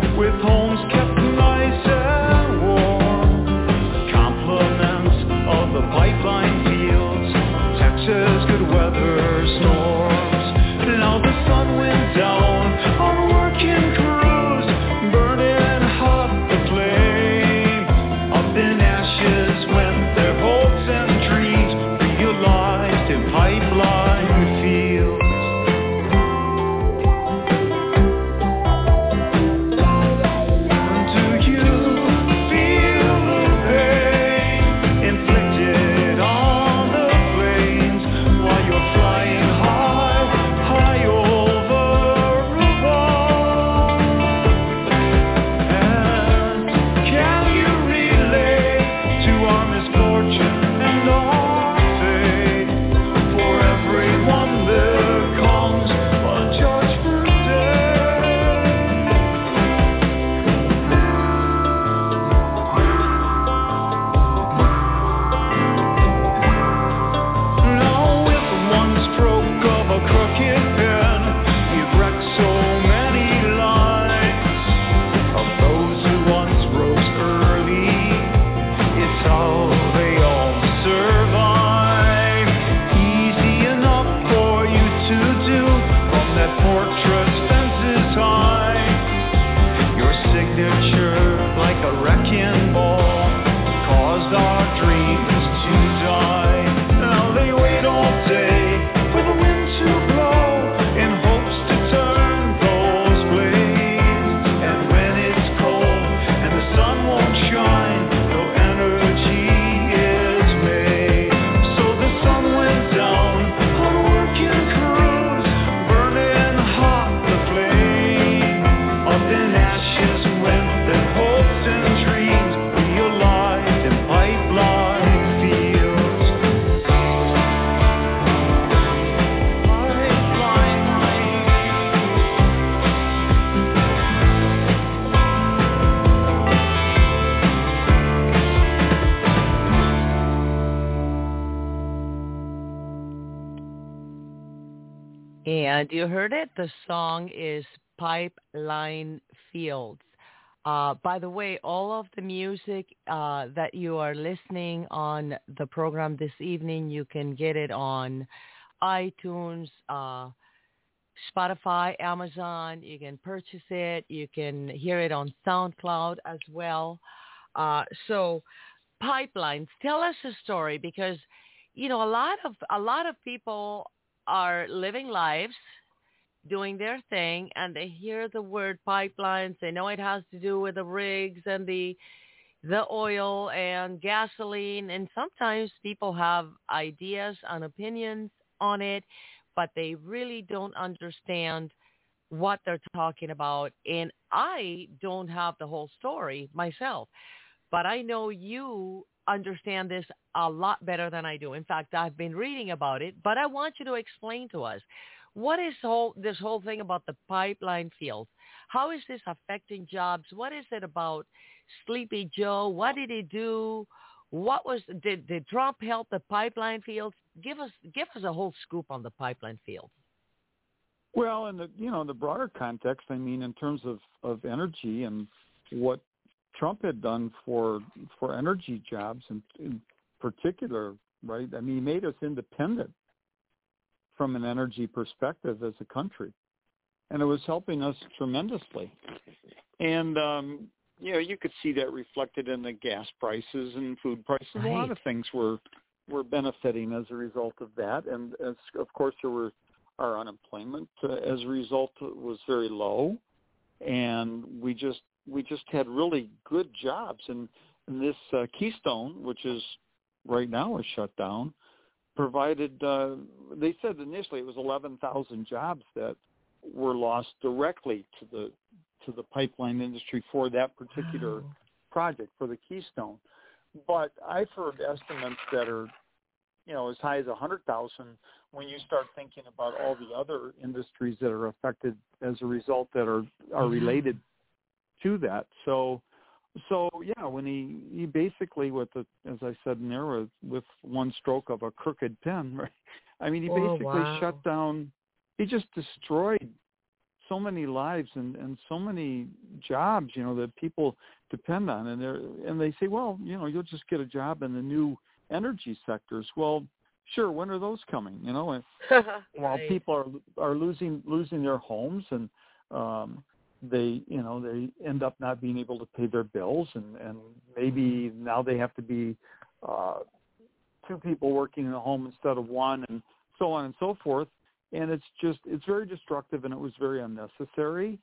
And you heard it. The song is Pipeline Fields. Uh, by the way, all of the music uh, that you are listening on the program this evening, you can get it on iTunes, uh, Spotify, Amazon. You can purchase it. You can hear it on SoundCloud as well. Uh, so pipelines, tell us a story, because, you know, a lot of a lot of people are living lives, doing their thing, and they hear the word pipelines. They know it has to do with the rigs and the the oil and gasoline. And sometimes people have ideas and opinions on it, but they really don't understand what they're talking about. And I don't have the whole story myself, but I know you understand this a lot better than I do. In fact, I've been reading about it, but I want you to explain to us, what is whole, this whole thing about the pipeline fields? How is this affecting jobs? What is it about Sleepy Joe? What did he do? What was did, did Trump help the pipeline fields? Give us give us a whole scoop on the pipeline fields. Well, in the you know in the broader context, I mean, in terms of, of energy and what Trump had done for for energy jobs in, in particular, right? I mean, he made us independent from an energy perspective as a country, and it was helping us tremendously. And um, you know, you could see that reflected in the gas prices and food prices. Right. A lot of things were were benefiting as a result of that, and as, of course, there were our unemployment uh, as a result was very low, and we just we just had really good jobs. And, and this uh, Keystone, which is right now is shut down, provided. Uh, they said initially it was eleven thousand jobs that were lost directly to the to the pipeline industry for that particular Wow. project for the Keystone. But I've heard estimates that are, you know, as high as one hundred thousand when you start thinking about all the other industries that are affected as a result that are, are related to that. So, so yeah, when he, he basically, with the, as I said in there, with, with one stroke of a crooked pen, right? I mean, he Oh, basically wow. shut down, he just destroyed so many lives and, and so many jobs, you know, that people depend on. And they and they say, well, you know, you'll just get a job in the new energy sectors. Well, sure. When are those coming? You know, and while Right. people are are losing losing their homes and um, they, you know, they end up not being able to pay their bills, and, and maybe now they have to be uh, two people working in a home instead of one, and so on and so forth. And it's just, it's very destructive, and it was very unnecessary.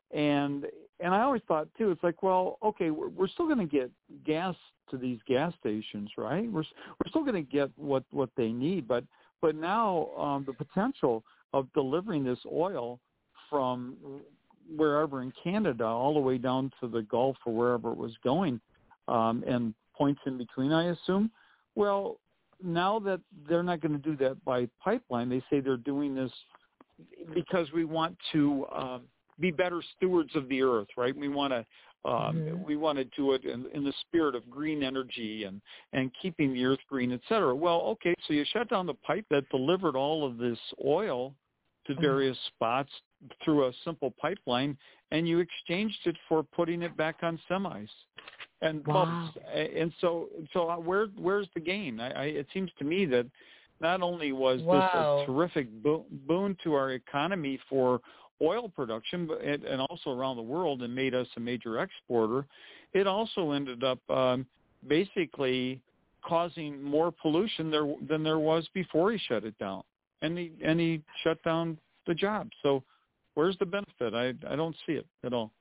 And and I always thought, too, it's like, well, okay, we're, we're still going to get gas to these gas stations, right? We're we're still going to get what, what they need. But, but now um, the potential of delivering this oil from wherever in Canada all the way down to the Gulf or wherever it was going, um, and points in between, I assume, well, now that they're not going to do that by pipeline, they say they're doing this because we want to um, be better stewards of the earth, right? We want to um, Mm-hmm. we want to do it in, in the spirit of green energy and, and keeping the earth green, et cetera. Well, okay, so you shut down the pipe that delivered all of this oil to various spots through a simple pipeline, and you exchanged it for putting it back on semis and Wow. boats. And so, so where where's the gain? I, I, it seems to me that not only was Wow. this a terrific bo- boon to our economy for oil production, but it, and also around the world, and made us a major exporter, it also ended up um, basically causing more pollution there than there was before he shut it down. And he and he shut down the job. So where's the benefit? I I don't see it at all.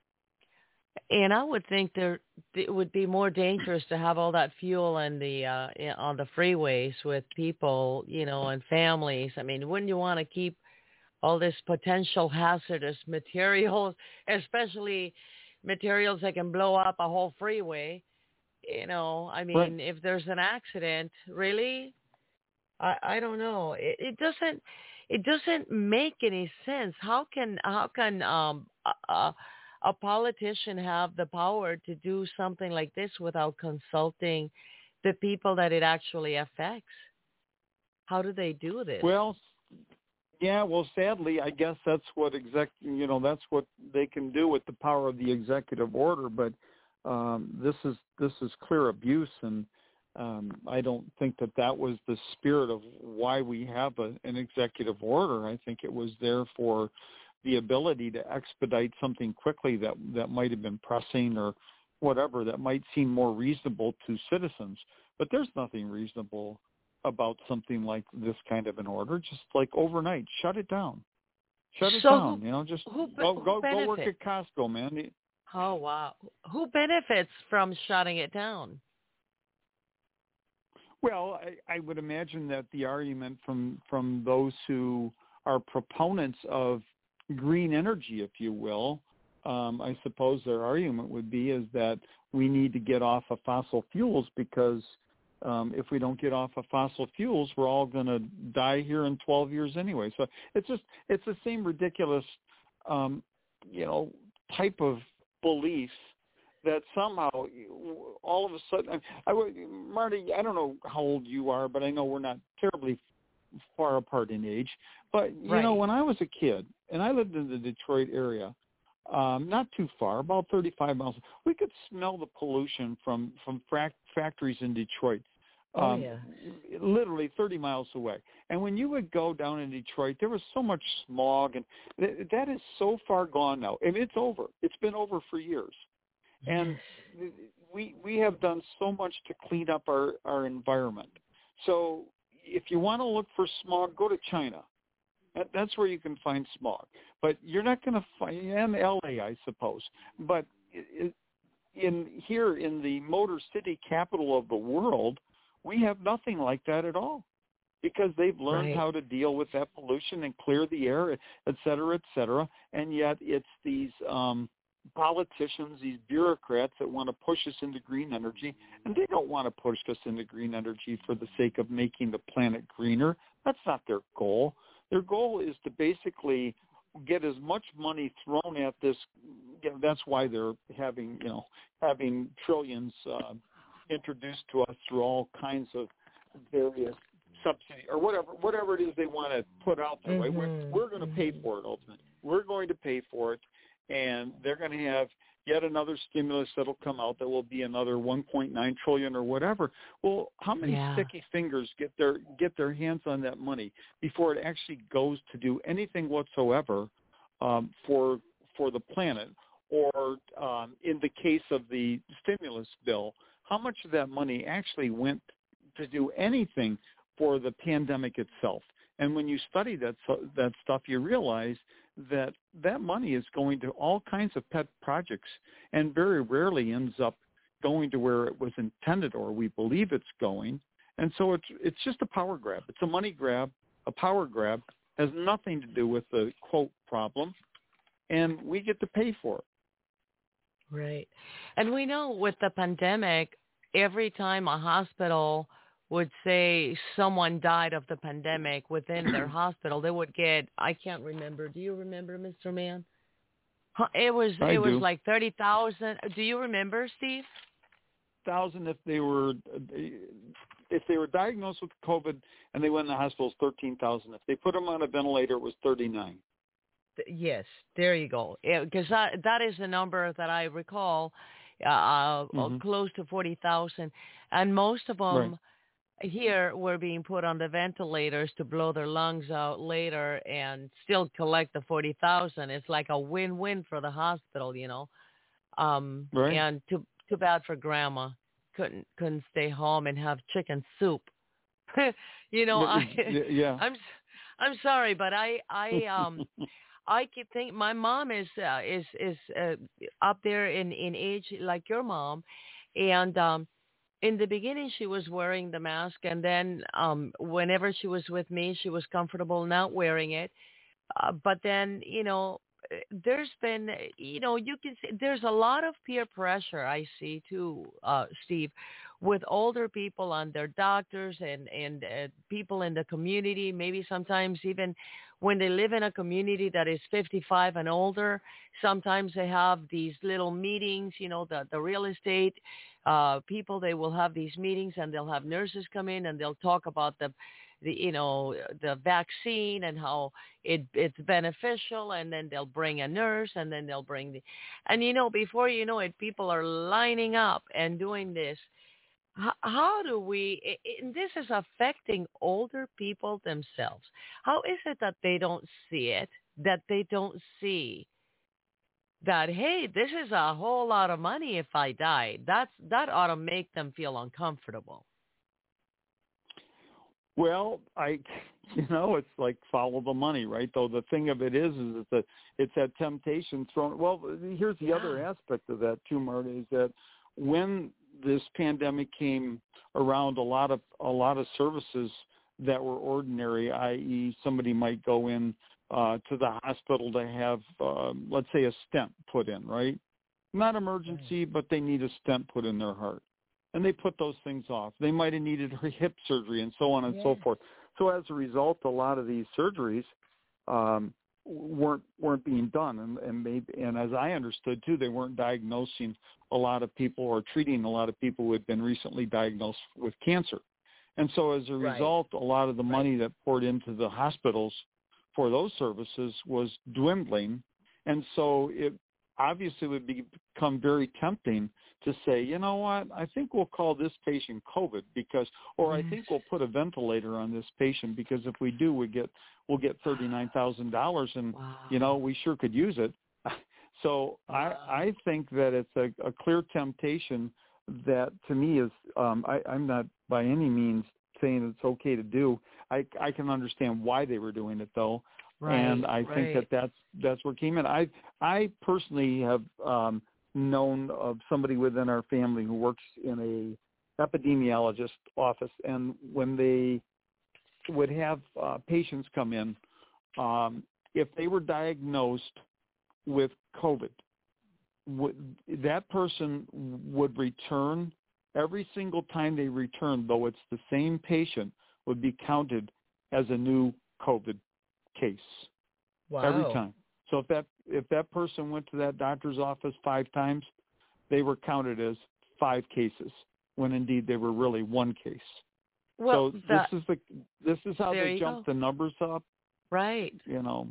And I would think there it would be more dangerous to have all that fuel in the uh, on the freeways with people, you know, and families. I mean, wouldn't you want to keep all this potential hazardous materials, especially materials that can blow up a whole freeway? You know, I mean, Right. if there's an accident, really, I I don't know. It, it doesn't it doesn't make any sense. How can how can um a, a politician have the power to do something like this without consulting the people that it actually affects? How do they do this? Well, Yeah, well, sadly, I guess that's what exec, you know, that's what they can do with the power of the executive order. But um, this is this is clear abuse, and um, I don't think that that was the spirit of why we have a, an executive order. I think it was there for the ability to expedite something quickly that that might have been pressing or whatever that might seem more reasonable to citizens. But there's nothing reasonable about something like this kind of an order. Just like overnight, shut it down. Shut it So down. who, You know, just who, go who go go work benefits? at Costco, man. Oh, wow. Who benefits from shutting it down? Well, I, I would imagine that the argument from from those who are proponents of green energy, if you will, um, I suppose their argument would be is that we need to get off of fossil fuels because um, if we don't get off of fossil fuels, we're all going to die here in twelve years anyway. So it's just it's the same ridiculous, um, you know, type of belief that somehow all of a sudden, I would, Marty, I don't know how old you are, but I know we're not terribly far apart in age. But, you Right. know, when I was a kid and I lived in the Detroit area, um, not too far, about thirty-five miles, we could smell the pollution from, from frac- factories in Detroit. Oh, Um, yeah. Literally thirty miles away. And when you would go down in Detroit, there was so much smog, and th- that is so far gone now. And it's over. It's been over for years. And we we have done so much to clean up our, our environment. So if you want to look for smog, go to China. That, that's where you can find smog. But you're not going to find, and L A, I suppose. But it, in here in the Motor City capital of the world, we have nothing like that at all because they've learned Right. how to deal with that pollution and clear the air, et cetera, et cetera. And yet it's these um, politicians, these bureaucrats that want to push us into green energy, and they don't want to push us into green energy for the sake of making the planet greener. That's not their goal. Their goal is to basically get as much money thrown at this. You know, that's why they're having, you know, having trillions uh, introduced to us through all kinds of various subsidy or whatever, whatever it is they want to put out there. Right? Mm-hmm. We're, we're going to pay for it ultimately. We're going to pay for it. And they're going to have yet another stimulus that'll come out that will be another one point nine trillion dollars or whatever. Well, how many Yeah. sticky fingers get their get their hands on that money before it actually goes to do anything whatsoever um, for for the planet? Or um, in the case of the stimulus bill, how much of that money actually went to do anything for the pandemic itself? And when you study that that stuff, you realize that that money is going to all kinds of pet projects and very rarely ends up going to where it was intended or we believe it's going. And so it's it's just a power grab. It's a money grab, a power grab, has nothing to do with the, quote, problem, and we get to pay for it. Right. And we know with the pandemic, every time a hospital would say someone died of the pandemic within their hospital, they would get, I can't remember. Do you remember, Mister Mann? Huh, It was I it was do. like thirty thousand. Do you remember, Steve? Thousand if they were if they were diagnosed with COVID and they went in the hospital, it's thirteen thousand. If they put them on a ventilator, it was thirty-nine. Th- Yes, there you go. Because that, that is the number that I recall, uh, Mhm. close to forty thousand. And most of them Right. here were being put on the ventilators to blow their lungs out later and still collect the forty thousand. It's like a win-win for the hospital, you know. Um, Right. and too, too bad for grandma. Couldn't couldn't stay home and have chicken soup. you know, I Y- yeah. I'm I'm sorry, but I I um I keep thinking my mom is uh, is is uh, up there in in age like your mom, and um, in the beginning she was wearing the mask, and then um, whenever she was with me, she was comfortable not wearing it. Uh, but then you know, uh, there's been you know you can see there's a lot of peer pressure I see too, uh, Steve, with older people and their doctors and and uh, people in the community. Maybe sometimes even when they live in a community that is fifty-five and older, sometimes they have these little meetings, you know, the, the real estate uh, people, they will have these meetings and they'll have nurses come in and they'll talk about the the you know the vaccine and how it it's beneficial, and then they'll bring a nurse, and then they'll bring the, and you know before you know it, people are lining up and doing this. How, how do we? I- I- this is affecting older people themselves. How is it that they don't see it? That they don't see that, hey, this is a whole lot of money if I die. That's that ought to make them feel uncomfortable. Well, I, you know, it's like follow the money, right? Though the thing of it is, is it's that it's that temptation thrown. Well, here's the Yeah. other aspect of that too, Marta, is that when this pandemic came around, a lot of a lot of services that were ordinary, that is, somebody might go in uh, to the hospital to have, uh, let's say, a stent put in, right? Not emergency, but they need a stent put in their heart. And they put those things off. They might have needed her hip surgery and so on and Yes. so forth. So as a result, a lot of these surgeries um, weren't weren't being done, and and, maybe, and as I understood too, they weren't diagnosing a lot of people or treating a lot of people who had been recently diagnosed with cancer. And so as a Right. result, a lot of the Right. money that poured into the hospitals for those services was dwindling, and so it obviously would become very tempting to say, you know what, I think we'll call this patient COVID because, or Yes. I think we'll put a ventilator on this patient because if we do, we get we'll get thirty nine thousand dollars, and Wow. you know we sure could use it. So Wow. I I think that it's a, a clear temptation that to me is um, I, I'm not by any means saying it's okay to do. I I can understand why they were doing it though. Right. And I right. think that that's that's where it came in. I I personally have um, known of somebody within our family who works in a epidemiologist office, and when they would have uh, patients come in, um, if they were diagnosed with COVID, would, that person would return every single time they return, though it's the same patient, would be counted as a new COVID case. Wow. Every time. So if that if that person went to that doctor's office five times, they were counted as five cases, when indeed they were really one case. Well, so that, this is the this is how there they you jump go. the numbers up. Right. You know.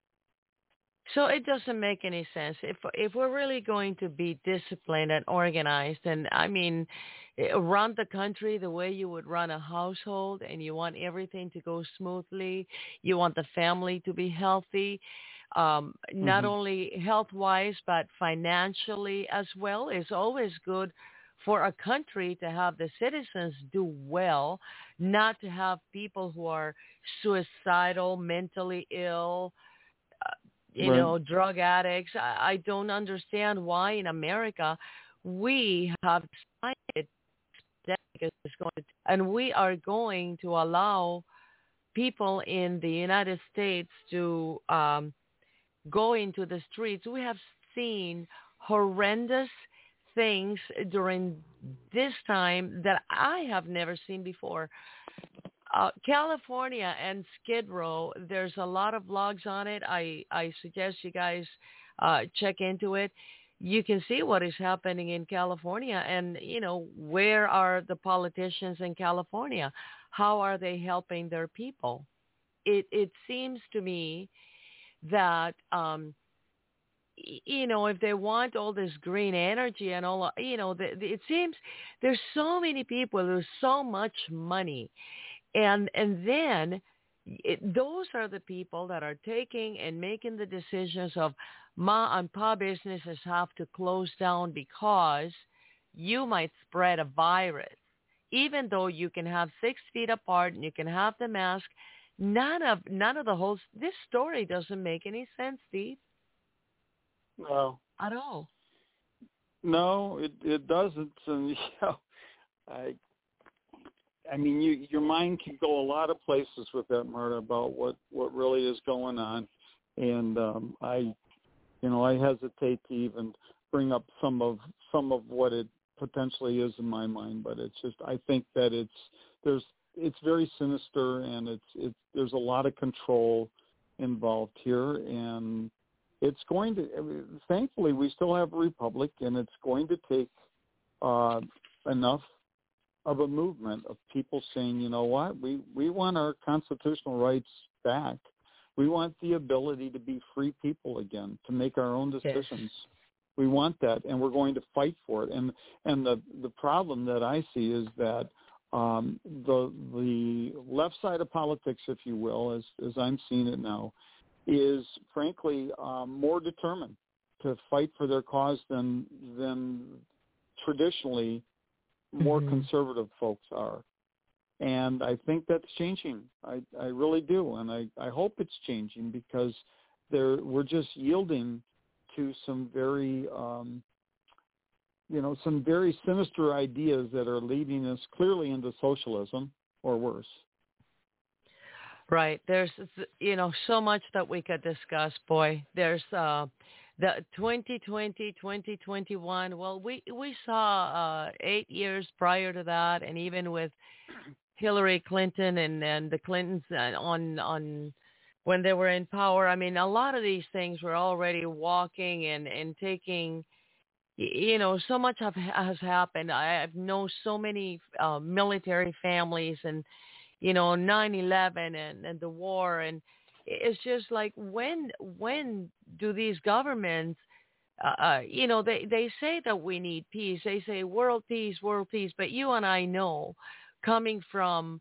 So it doesn't make any sense. If if we're really going to be disciplined and organized, and I mean, eh, run the country the way you would run a household, and you want everything to go smoothly, you want the family to be healthy, um, not Mhm. only health-wise, but financially as well. It's always good for a country to have the citizens do well, not to have people who are suicidal, mentally ill, you Right. know, drug addicts. I, I don't understand why in America we have decided that it's going to, and we are going to allow people in the United States to um, go into the streets. We have seen horrendous things during this time that I have never seen before. Uh, California and Skid Row, there's a lot of blogs on it. I, I suggest you guys uh, check into it. You can see what is happening in California, and, you know, where are the politicians in California? How are they helping their people? It, it seems to me that, um, y- you know, if they want all this green energy and all, you know, the, the, it seems there's so many people, there's so much money. And and then it, those are the people that are taking and making the decisions of ma and pa businesses have to close down because you might spread a virus. Even though you can have six feet apart and you can have the mask, none of none of the whole this story doesn't make any sense, Steve. No. At all. No, it it doesn't. And you know, I. I mean, you, your mind can go a lot of places with that, Marta, about what, what really is going on. And um, I, you know, I hesitate to even bring up some of some of what it potentially is in my mind. But it's just, I think that it's there's it's very sinister, and it's it's there's a lot of control involved here, and it's going to. I mean, thankfully, we still have a republic, and it's going to take uh, enough of a movement of people saying, you know what, we, we want our constitutional rights back. We want the ability to be free people again, to make our own decisions. Yes. We want that, and we're going to fight for it. And and the, the problem that I see is that um, the the left side of politics, if you will, as, as I'm seeing it now, is frankly um, more determined to fight for their cause than than traditionally more mm-hmm. conservative folks are. And I think that's changing. I, I really do, and I, I hope it's changing because they're, we're just yielding to some very, um, you know, some very sinister ideas that are leading us clearly into socialism or worse. Right. There's, you know, so much that we could discuss, boy. There's uh, the twenty twenty, twenty twenty-one. Well, we, we saw uh, eight years prior to that, and even with Hillary Clinton and, and the Clintons on on when they were in power. I mean, a lot of these things were already walking and, and taking, you know, so much have, has happened. I, I've known so many uh, military families and, you know, nine eleven and, and the war. And it's just like, when when do these governments, uh, uh, you know, they, they say that we need peace. They say world peace, world peace. But you and I know, coming from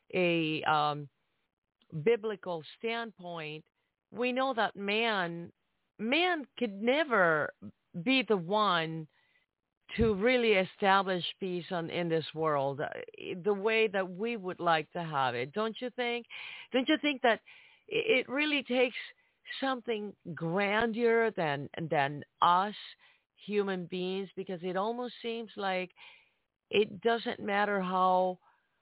a um, biblical standpoint, we know that man, man could never be the one to really establish peace on, in this world the way that we would like to have it. Don't you think? Don't you think that it really takes something grander than than us human beings? Because it almost seems like it doesn't matter how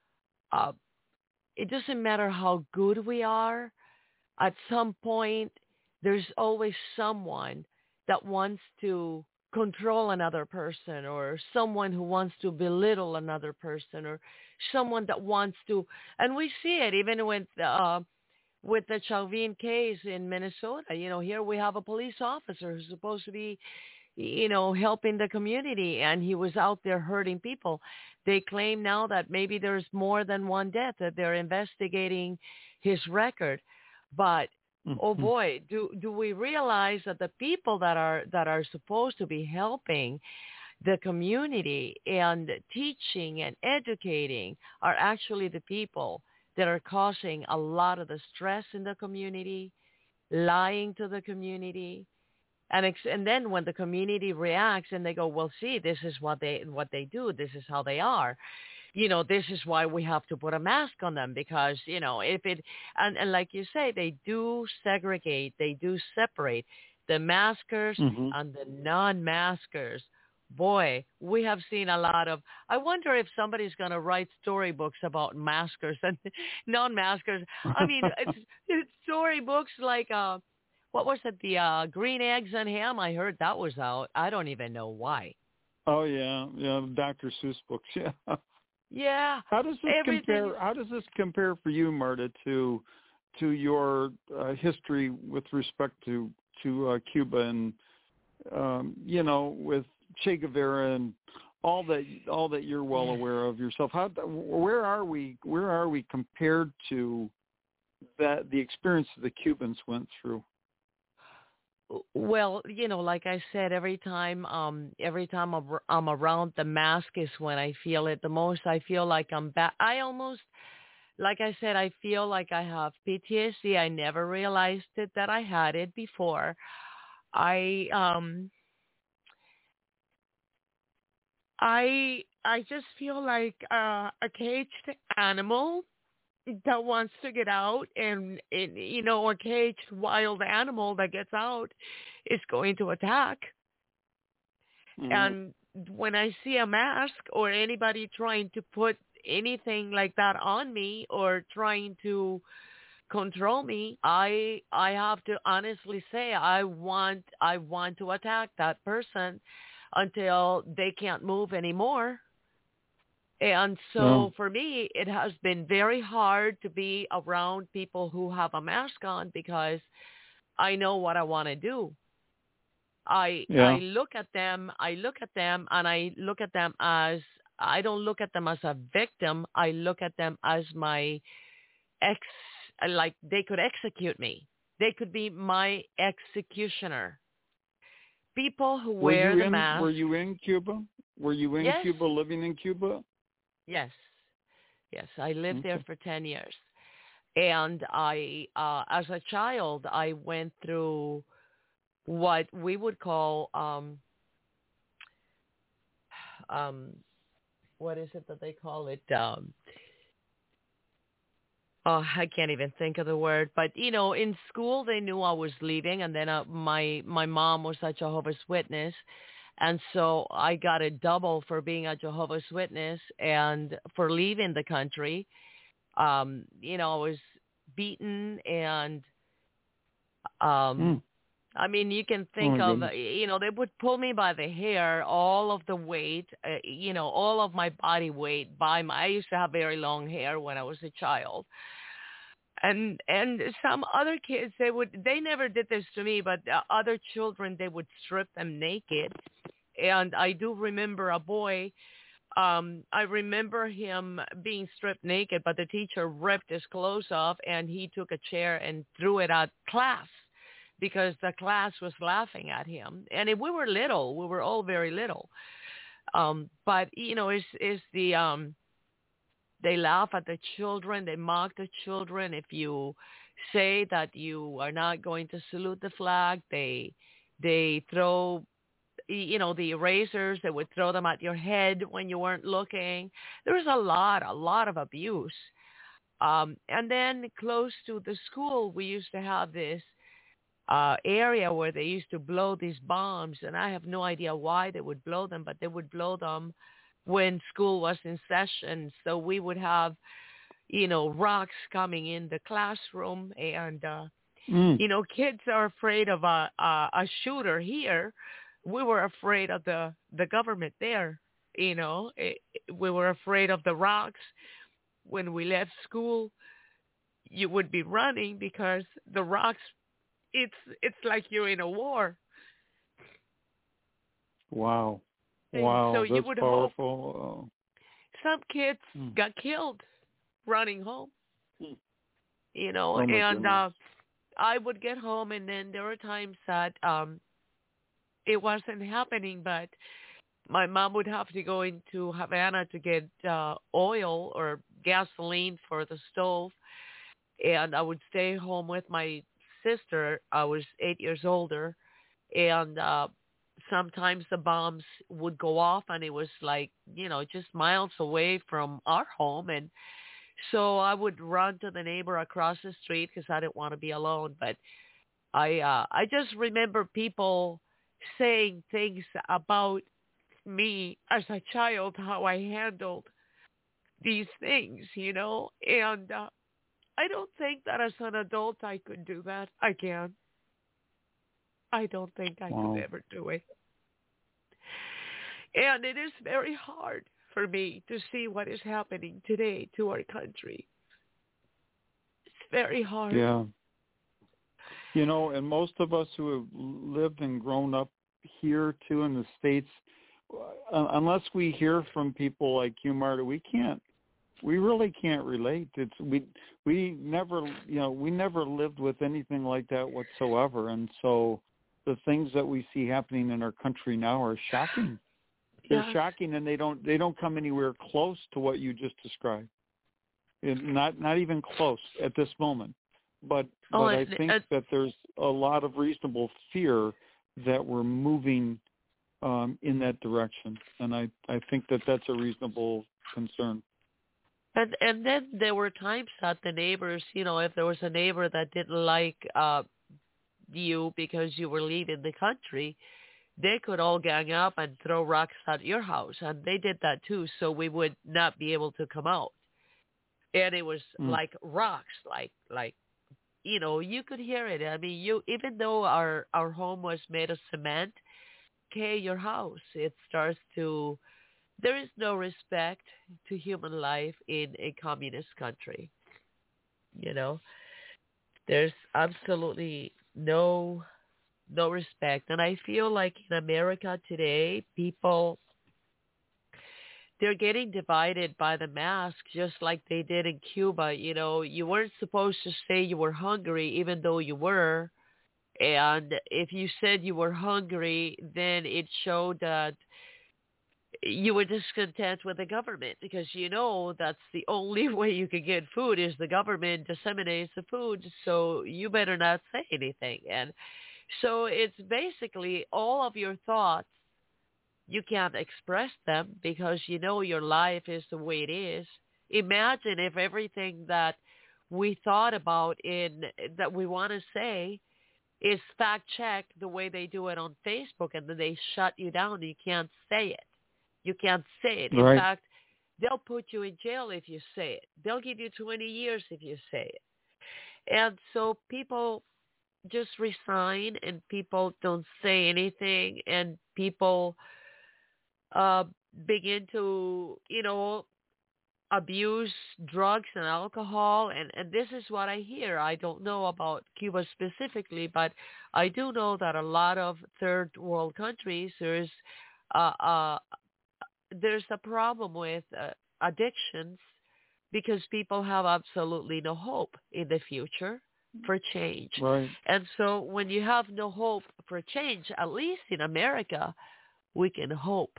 uh, it doesn't matter how good we are. At some point, there's always someone that wants to control another person, or someone who wants to belittle another person, or someone that wants to. And we see it even with uh, with the Chauvin case in Minnesota. You know, here we have a police officer who's supposed to be, you know, helping the community, and he was out there hurting people. They claim now that maybe there's more than one death, that they're investigating his record. But mm-hmm. oh boy, do do we realize that the people that are that are supposed to be helping the community and teaching and educating are actually the people that are causing a lot of the stress in the community, lying to the community. And ex- and then when the community reacts and they go, well, see, this is what they what they do. This is how they are. You know, this is why we have to put a mask on them, because, you know, if it and, and like you say, they do segregate. They do separate the maskers mm-hmm. and the non-maskers. Boy, we have seen a lot of. I wonder if somebody's going to write storybooks about maskers and non-maskers. I mean, it's, it's storybooks like. Uh, What was it? The uh, Green Eggs and Ham? I heard that was out. I don't even know why. Oh yeah, yeah, Doctor Seuss books. Yeah. Yeah. How does this Everything... compare? How does this compare for you, Marta, to to your uh, history with respect to to uh, Cuba and um, you know, with Che Guevara and all that all that you're well aware of yourself? How where are we? Where are we compared to that the experience the Cubans went through? Well, you know, like I said, every time, um, every time I'm, I'm around the mask is when I feel it the most. I feel like I'm back. I almost, like I said, I feel like I have P T S D. I never realized it that I had it before. I, um, I, I just feel like uh, a caged animal that wants to get out, and, and you know, a caged wild animal that gets out is going to attack. Mm-hmm. And when I see a mask or anybody trying to put anything like that on me or trying to control me, I I have to honestly say I want I want to attack that person until they can't move anymore. And so oh. for me, it has been very hard to be around people who have a mask on, because I know what I want to do. I yeah. I look at them, I look at them, and I look at them as I don't look at them as a victim. I look at them as my ex, like they could execute me. They could be my executioner. People who were wear you the in, mask. Were you in Cuba? Were you in Yes. Cuba, living in Cuba? Yes. Yes. I lived Okay. there for ten years. And I, uh, as a child, I went through what we would call, um, um, what is it that they call it? Um, oh, I can't even think of the word. But, you know, in school, they knew I was leaving. And then uh, my, my mom was a Jehovah's Witness. And so I got a double for being a Jehovah's Witness and for leaving the country. Um, you know, I was beaten and, um, Mm. I mean, you can think Oh, of, goodness. you know, they would pull me by the hair, all of the weight, uh, you know, all of my body weight by my, I used to have very long hair when I was a child. And, and some other kids, they would, they never did this to me, but uh, other children, they would strip them naked. And I do remember a boy, um, I remember him being stripped naked, but the teacher ripped his clothes off and he took a chair and threw it at class because the class was laughing at him. And if we were little, we were all very little. Um, but, you know, it's, it's the, um, they laugh at the children. They mock the children. If you say that you are not going to salute the flag, they, they throw, you know, the erasers, they would throw them at your head when you weren't looking. There was a lot, a lot of abuse. Um, and then close to the school, we used to have this uh, area where they used to blow these bombs. And I have no idea why they would blow them, but they would blow them when school was in session. So we would have, you know, rocks coming in the classroom and, uh, Mm. you know, kids are afraid of a, a, a shooter here. We were afraid of the, the government there, you know. It, we were afraid of the rocks. When we left school, you would be running because the rocks, it's it's like you're in a war. Wow. And Wow. so That's you would hope powerful. some kids Mm. got killed running home, Mm. you know, Oh, my and goodness. uh, I would get home and then there were times that um, it wasn't happening, but my mom would have to go into Havana to get uh, oil or gasoline for the stove. And I would stay home with my sister. I was eight years older. And uh, sometimes the bombs would go off and it was like, you know, just miles away from our home. And so I would run to the neighbor across the street because I didn't want to be alone. But I, uh, I just remember people saying things about me as a child, how I handled these things, you know, and uh, I don't think that as an adult I could do that. I can. I don't think I Wow. could ever do it. And it is very hard for me to see what is happening today to our country. It's very hard. Yeah. You know, and most of us who have lived and grown up here too in the States, uh, unless we hear from people like you, Marta, we can't, we really can't relate. It's we we never, you know, we never lived with anything like that whatsoever, and so the things that we see happening in our country now are shocking. They're Yeah. shocking, and they don't they don't come anywhere close to what you just described. It, not not even close at this moment. But Oh, but I and- think and- that there's a lot of reasonable fear that we're moving um, in that direction, and I, I think that that's a reasonable concern. And and then there were times that the neighbors, you know, if there was a neighbor that didn't like uh, you because you were leaving the country, they could all gang up and throw rocks at your house, and they did that too. So we would not be able to come out, and it was Mm. like rocks, like like, you know, you could hear it. I mean, you even though our our home was made of cement, okay, your house it starts to. There is no respect to human life in a communist country. You know, there's absolutely no no respect. And I feel like in America today, people, they're getting divided by the mask, just like they did in Cuba. You know, you weren't supposed to say you were hungry, even though you were. And if you said you were hungry, then it showed that you were discontent with the government, because you know that's the only way you can get food is the government disseminates the food. So you better not say anything. And so it's basically all of your thoughts. You can't express them because you know your life is the way it is. Imagine if everything that we thought about in that we want to say is fact checked the way they do it on Facebook, and then they shut you down. You can't say it. You can't say it. In Right. fact, they'll put you in jail if you say it. They'll give you twenty years if you say it. And so people just resign, and people don't say anything, and people uh, begin to, you know, abuse drugs and alcohol. And, and this is what I hear. I don't know about Cuba specifically, but I do know that a lot of third world countries, there's uh, uh, there's a problem with uh, addictions, because people have absolutely no hope in the future for change. Right. And so when you have no hope for change, at least in America, we can hope.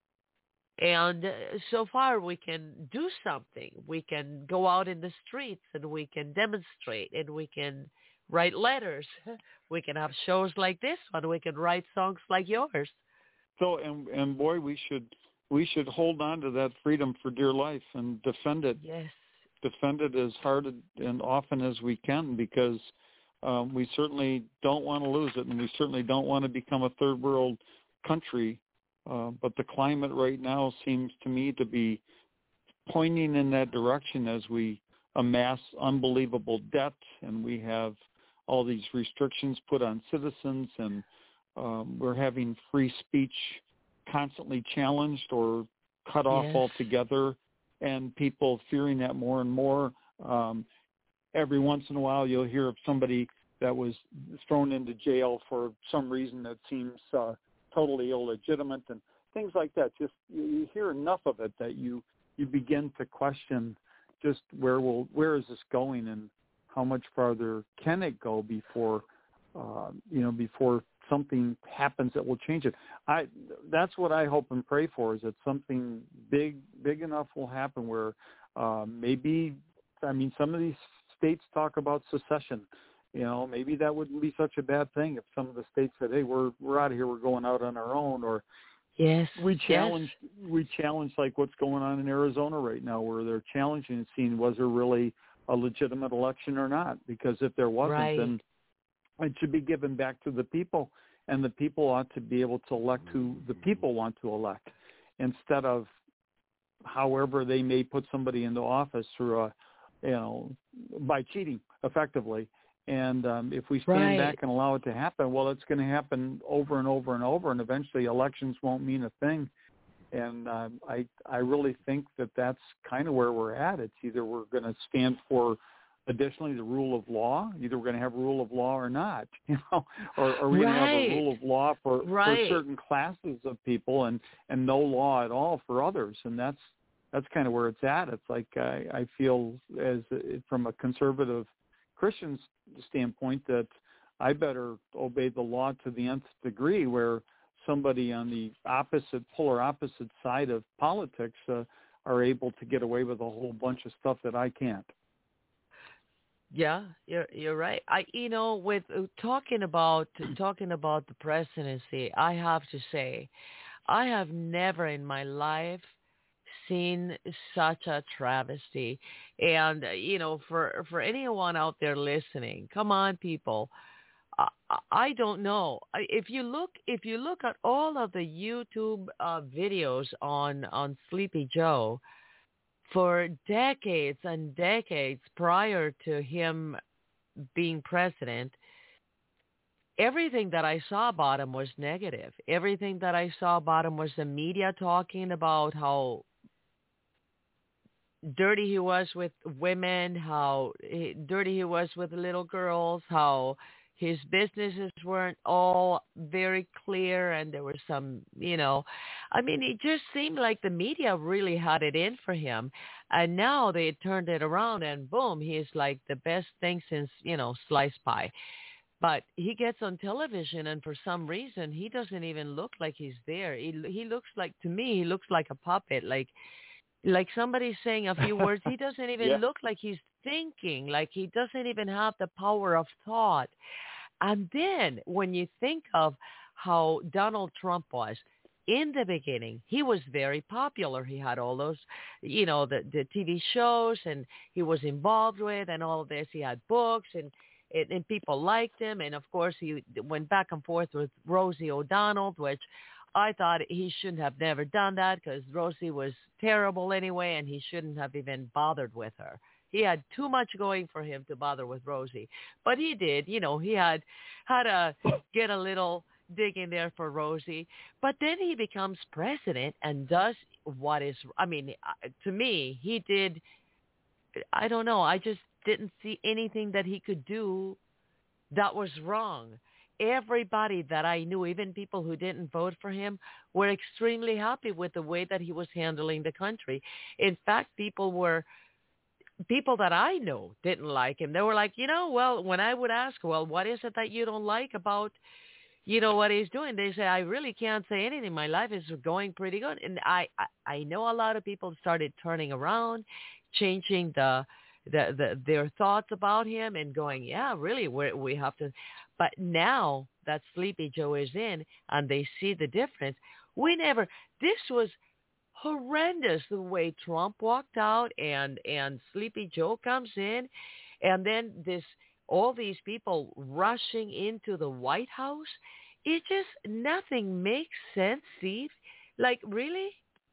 And uh, so far we can do something. We can go out in the streets, and we can demonstrate, and we can write letters. We can have shows like this one. We can write songs like yours. So, and, and boy, we should we should hold on to that freedom for dear life and defend it. Yes. Defend it as hard and often as we can, because um, we certainly don't want to lose it, and we certainly don't want to become a third world country. Uh, but the climate right now seems to me to be pointing in that direction as we amass unbelievable debt, and we have all these restrictions put on citizens, and um, we're having free speech constantly challenged or cut off Yes. altogether, and people fearing that more and more. Um, every once in a while you'll hear of somebody that was thrown into jail for some reason that seems uh, totally illegitimate, and things like that. Just you, you hear enough of it that you you begin to question just where will where is this going, and how much farther can it go before uh, you know before something happens that will change it. I that's what I hope and pray for, is that something big big enough will happen where uh, maybe I mean some of these states talk about secession. You know, maybe that wouldn't be such a bad thing if some of the states said, "Hey, we're we're out of here. We're going out on our own." Or Yes. we challenge Yes. we challenge like what's going on in Arizona right now, where they're challenging and seeing was there really a legitimate election or not? Because if there wasn't, Right. then it should be given back to the people, and the people ought to be able to elect who the people want to elect, instead of however they may put somebody into office through a, you know, by cheating effectively. And um, if we stand Right. back and allow it to happen, well, it's going to happen over and over and over, and eventually elections won't mean a thing. And um, I I really think that that's kind of where we're at. It's either we're going to stand for, additionally, the rule of law. Either we're going to have rule of law or not, you know, or are we going to have Right. a rule of law for, Right. for certain classes of people, and, and no law at all for others? And that's that's kind of where it's at. It's like I, I feel as from a conservative Christian standpoint that I better obey the law to the nth degree, where somebody on the opposite, polar opposite side of politics uh, are able to get away with a whole bunch of stuff that I can't. Yeah, you're you're right. I you know with uh, talking about talking about the presidency, I have to say, I have never in my life seen such a travesty. And uh, you know, for for anyone out there listening, come on, people. I, I don't know if you look if you look at all of the YouTube uh, videos on on Sleepy Joe. For decades and decades prior to him being president, everything that I saw about him was negative. Everything that I saw about him was the media talking about how dirty he was with women, how dirty he was with little girls, how his businesses weren't all very clear, and there were some, you know, I mean, it just seemed like the media really had it in for him. And now they turned it around, and boom, he's like the best thing since, you know, sliced pie. But he gets on television, and for some reason, he doesn't even look like he's there. He, he looks like, to me, he looks like a puppet, like like somebody saying a few words. He doesn't even Yeah. look like he's thinking, like he doesn't even have the power of thought. And then when you think of how Donald Trump was in the beginning, he was very popular. He had all those, you know, the, the T V shows, and he was involved with and all of this. He had books, and, and, and people liked him. And, of course, he went back and forth with Rosie O'Donnell, which I thought he shouldn't have never done that because Rosie was terrible anyway, and he shouldn't have even bothered with her. He had too much going for him to bother with Rosie. But he did. You know, he had had to get a little dig in there for Rosie. But then he becomes president and does what is, I mean, to me, he did, I don't know, I just didn't see anything that he could do that was wrong. Everybody that I knew, even people who didn't vote for him, were extremely happy with the way that he was handling the country. In fact, people were... People that I know didn't like him. They were like, you know, well, when I would ask, well, what is it that you don't like about, you know, what he's doing? They say, I really can't say anything. My life is going pretty good. And I, I, I know a lot of people started turning around, changing the, the, the their thoughts about him and going, yeah, really, we we have to. But now that Sleepy Joe is in and they see the difference, we never, this was horrendous the way Trump walked out and and Sleepy Joe comes in, and then this all these people rushing into the White House. It just, nothing makes sense, Steve. Like, really?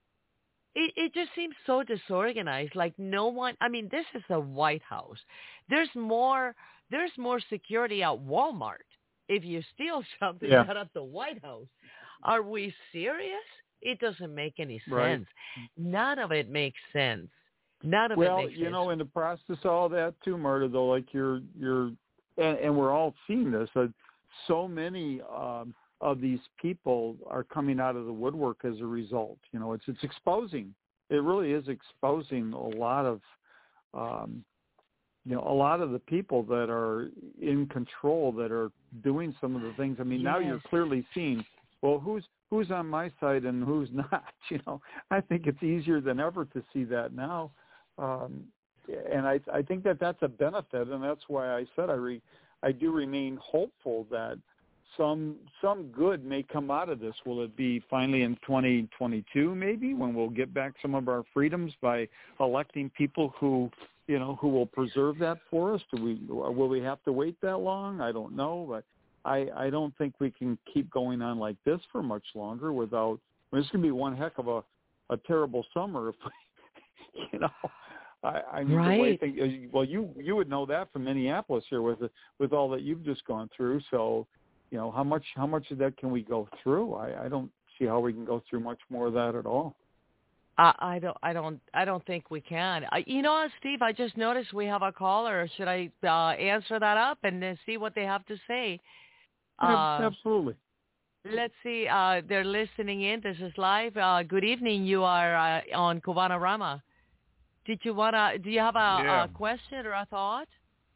It it just seems so disorganized. Like, no one, I mean, this is the White House. There's more there's more security at Walmart if you steal something Yeah. than at the White House. Are we serious? It doesn't make any sense. Right. None of it makes sense. None of Well, it makes you sense. know, in the process of all that too, Marta, though, like you're, you're, and, and we're all seeing this, uh, so many um, of these people are coming out of the woodwork as a result. You know, it's it's exposing. It really is exposing a lot of, um, you know, a lot of the people that are in control, that are doing some of the things. I mean, now you're Yes. clearly seeing, well, who's who's on my side and who's not. You know, I think it's easier than ever to see that now. Um, and I, I think that that's a benefit, and that's why I said I re, I do remain hopeful that some some good may come out of this. Will it be finally in twenty twenty-two, maybe, when we'll get back some of our freedoms by electing people who, you know, who will preserve that for us? Do we will we have to wait that long? I don't know, but I, I don't think we can keep going on like this for much longer without. I mean, it's going to be one heck of a, a terrible summer if we, you know. I, I mean, Right. the way things, well, you you would know that from Minneapolis here with with all that you've just gone through. So, you know, how much how much of that can we go through? I, I don't see how we can go through much more of that at all. I, I don't, I don't, I don't think we can. I, you know, Steve, I just noticed we have a caller. Should I uh, answer that up and then see what they have to say? Uh, Absolutely. Let's see. Uh, they're listening in. This is live. Uh, good evening. You are uh, on Cubanorama. Did you wanna? Do you have a, Yeah. a question or a thought?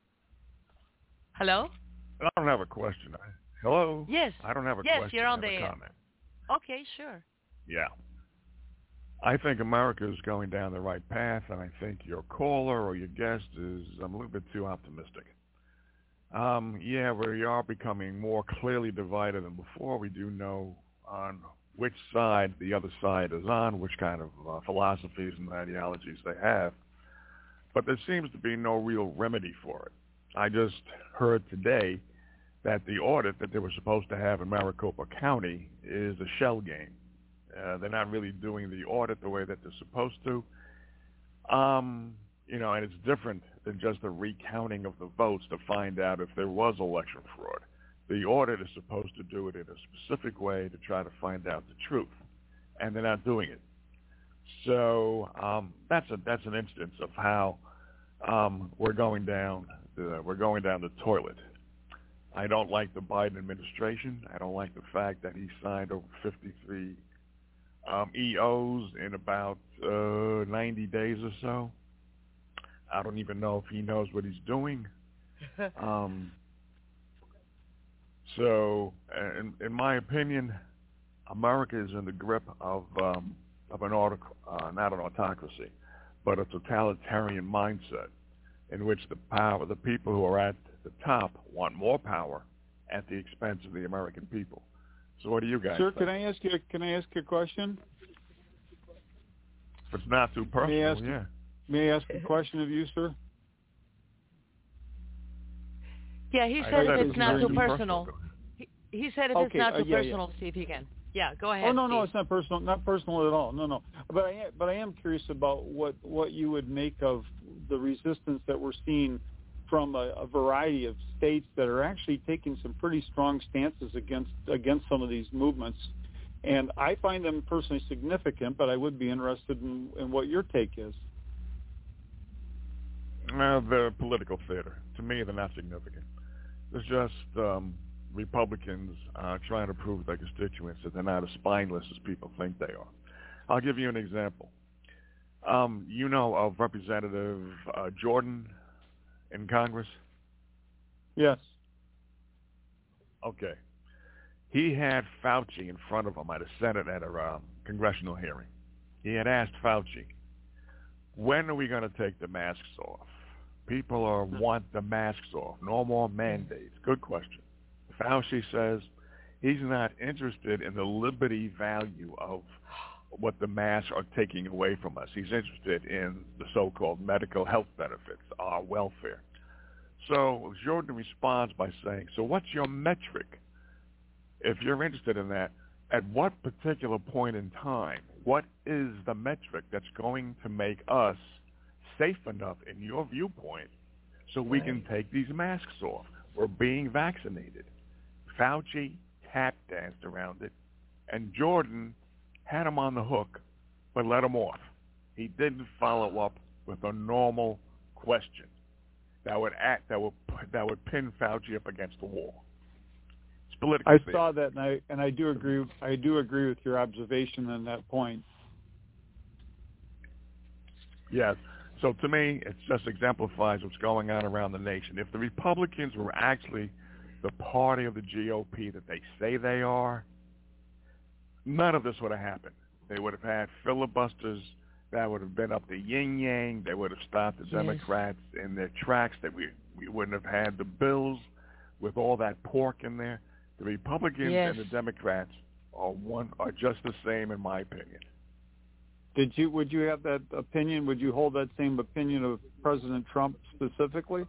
Hello. I don't have a question. I, hello? Yes. I don't have a Yes, question. you're on I have the a air. comment. Okay, sure. Yeah. I think America is going down the right path, and I think your caller or your guest is um, a little bit too optimistic. Um, yeah, we are becoming more clearly divided than before. We do know on which side the other side is on, which kind of uh, philosophies and ideologies they have. But there seems to be no real remedy for it. I just heard today that the audit that they were supposed to have in Maricopa County is a shell game. Uh, they're not really doing the audit the way that they're supposed to. Um, you know, and it's different than just a recounting of the votes to find out if there was election fraud. The audit is supposed to do it in a specific way to try to find out the truth, and they're not doing it. So um, that's a that's an instance of how um, we're going down the, we're going down the toilet. I don't like the Biden administration. I don't like the fact that he signed over fifty-three um, E Os in about uh, ninety days or so. I don't even know if he knows what he's doing. Um, so, in, in my opinion, America is in the grip of um, of an autoc- uh, not an autocracy, but a totalitarian mindset, in which the power, the people who are at the top want more power at the expense of the American people. So, what do you guys Sir, think? can I ask you? Can I ask you a question? If it's not too personal, May I ask, yeah. May I ask a question of you, sir? Yeah, he I said said if it's not very too personal. He, he said if it's Okay, not uh, too yeah, personal, yeah. Steve, he can. Yeah, go ahead. Oh no, no, Steve. it's not personal, not personal at all. No, no. But I, am- but I am curious about what what you would make of the resistance that we're seeing from a, a variety of states that are actually taking some pretty strong stances against against some of these movements. And I find them personally significant, but I would be interested in, in what your take is. Uh, the political theater. To me, they're not significant. It's just um, Republicans uh, trying to prove to their constituents that they're not as spineless as people think they are. I'll give you an example. Um, you know of Representative uh, Jordan in Congress? Yes. Okay. He had Fauci in front of him at a Senate at a uh, congressional hearing. He had asked Fauci, when are we going to take the masks off? People are want the masks off. No more mandates. Good question. Fauci says he's not interested in the liberty value of what the masks are taking away from us. He's interested in the so-called medical health benefits, our welfare. So Jordan responds by saying, so what's your metric? If you're interested in that, at what particular point in time, what is the metric that's going to make us safe enough in your viewpoint so we can take these masks off? We're being vaccinated. Fauci tap danced around it, and Jordan had him on the hook, but let him off. He didn't follow up with a normal question that would act that would that would pin Fauci up against the wall. It's political I theater. saw that, and I and I do agree. I do agree with your observation on that point. Yes. So to me, it just exemplifies what's going on around the nation. If the Republicans were actually the party of the G O P that they say they are, none of this would have happened. They would have had filibusters that would have been up the yin-yang. They would have stopped the Yes. Democrats in their tracks. That we we wouldn't have had the bills with all that pork in there. The Republicans Yes. and the Democrats are one are just the same, in my opinion. Did you? Would you have that opinion? Would you hold that same opinion of President Trump specifically?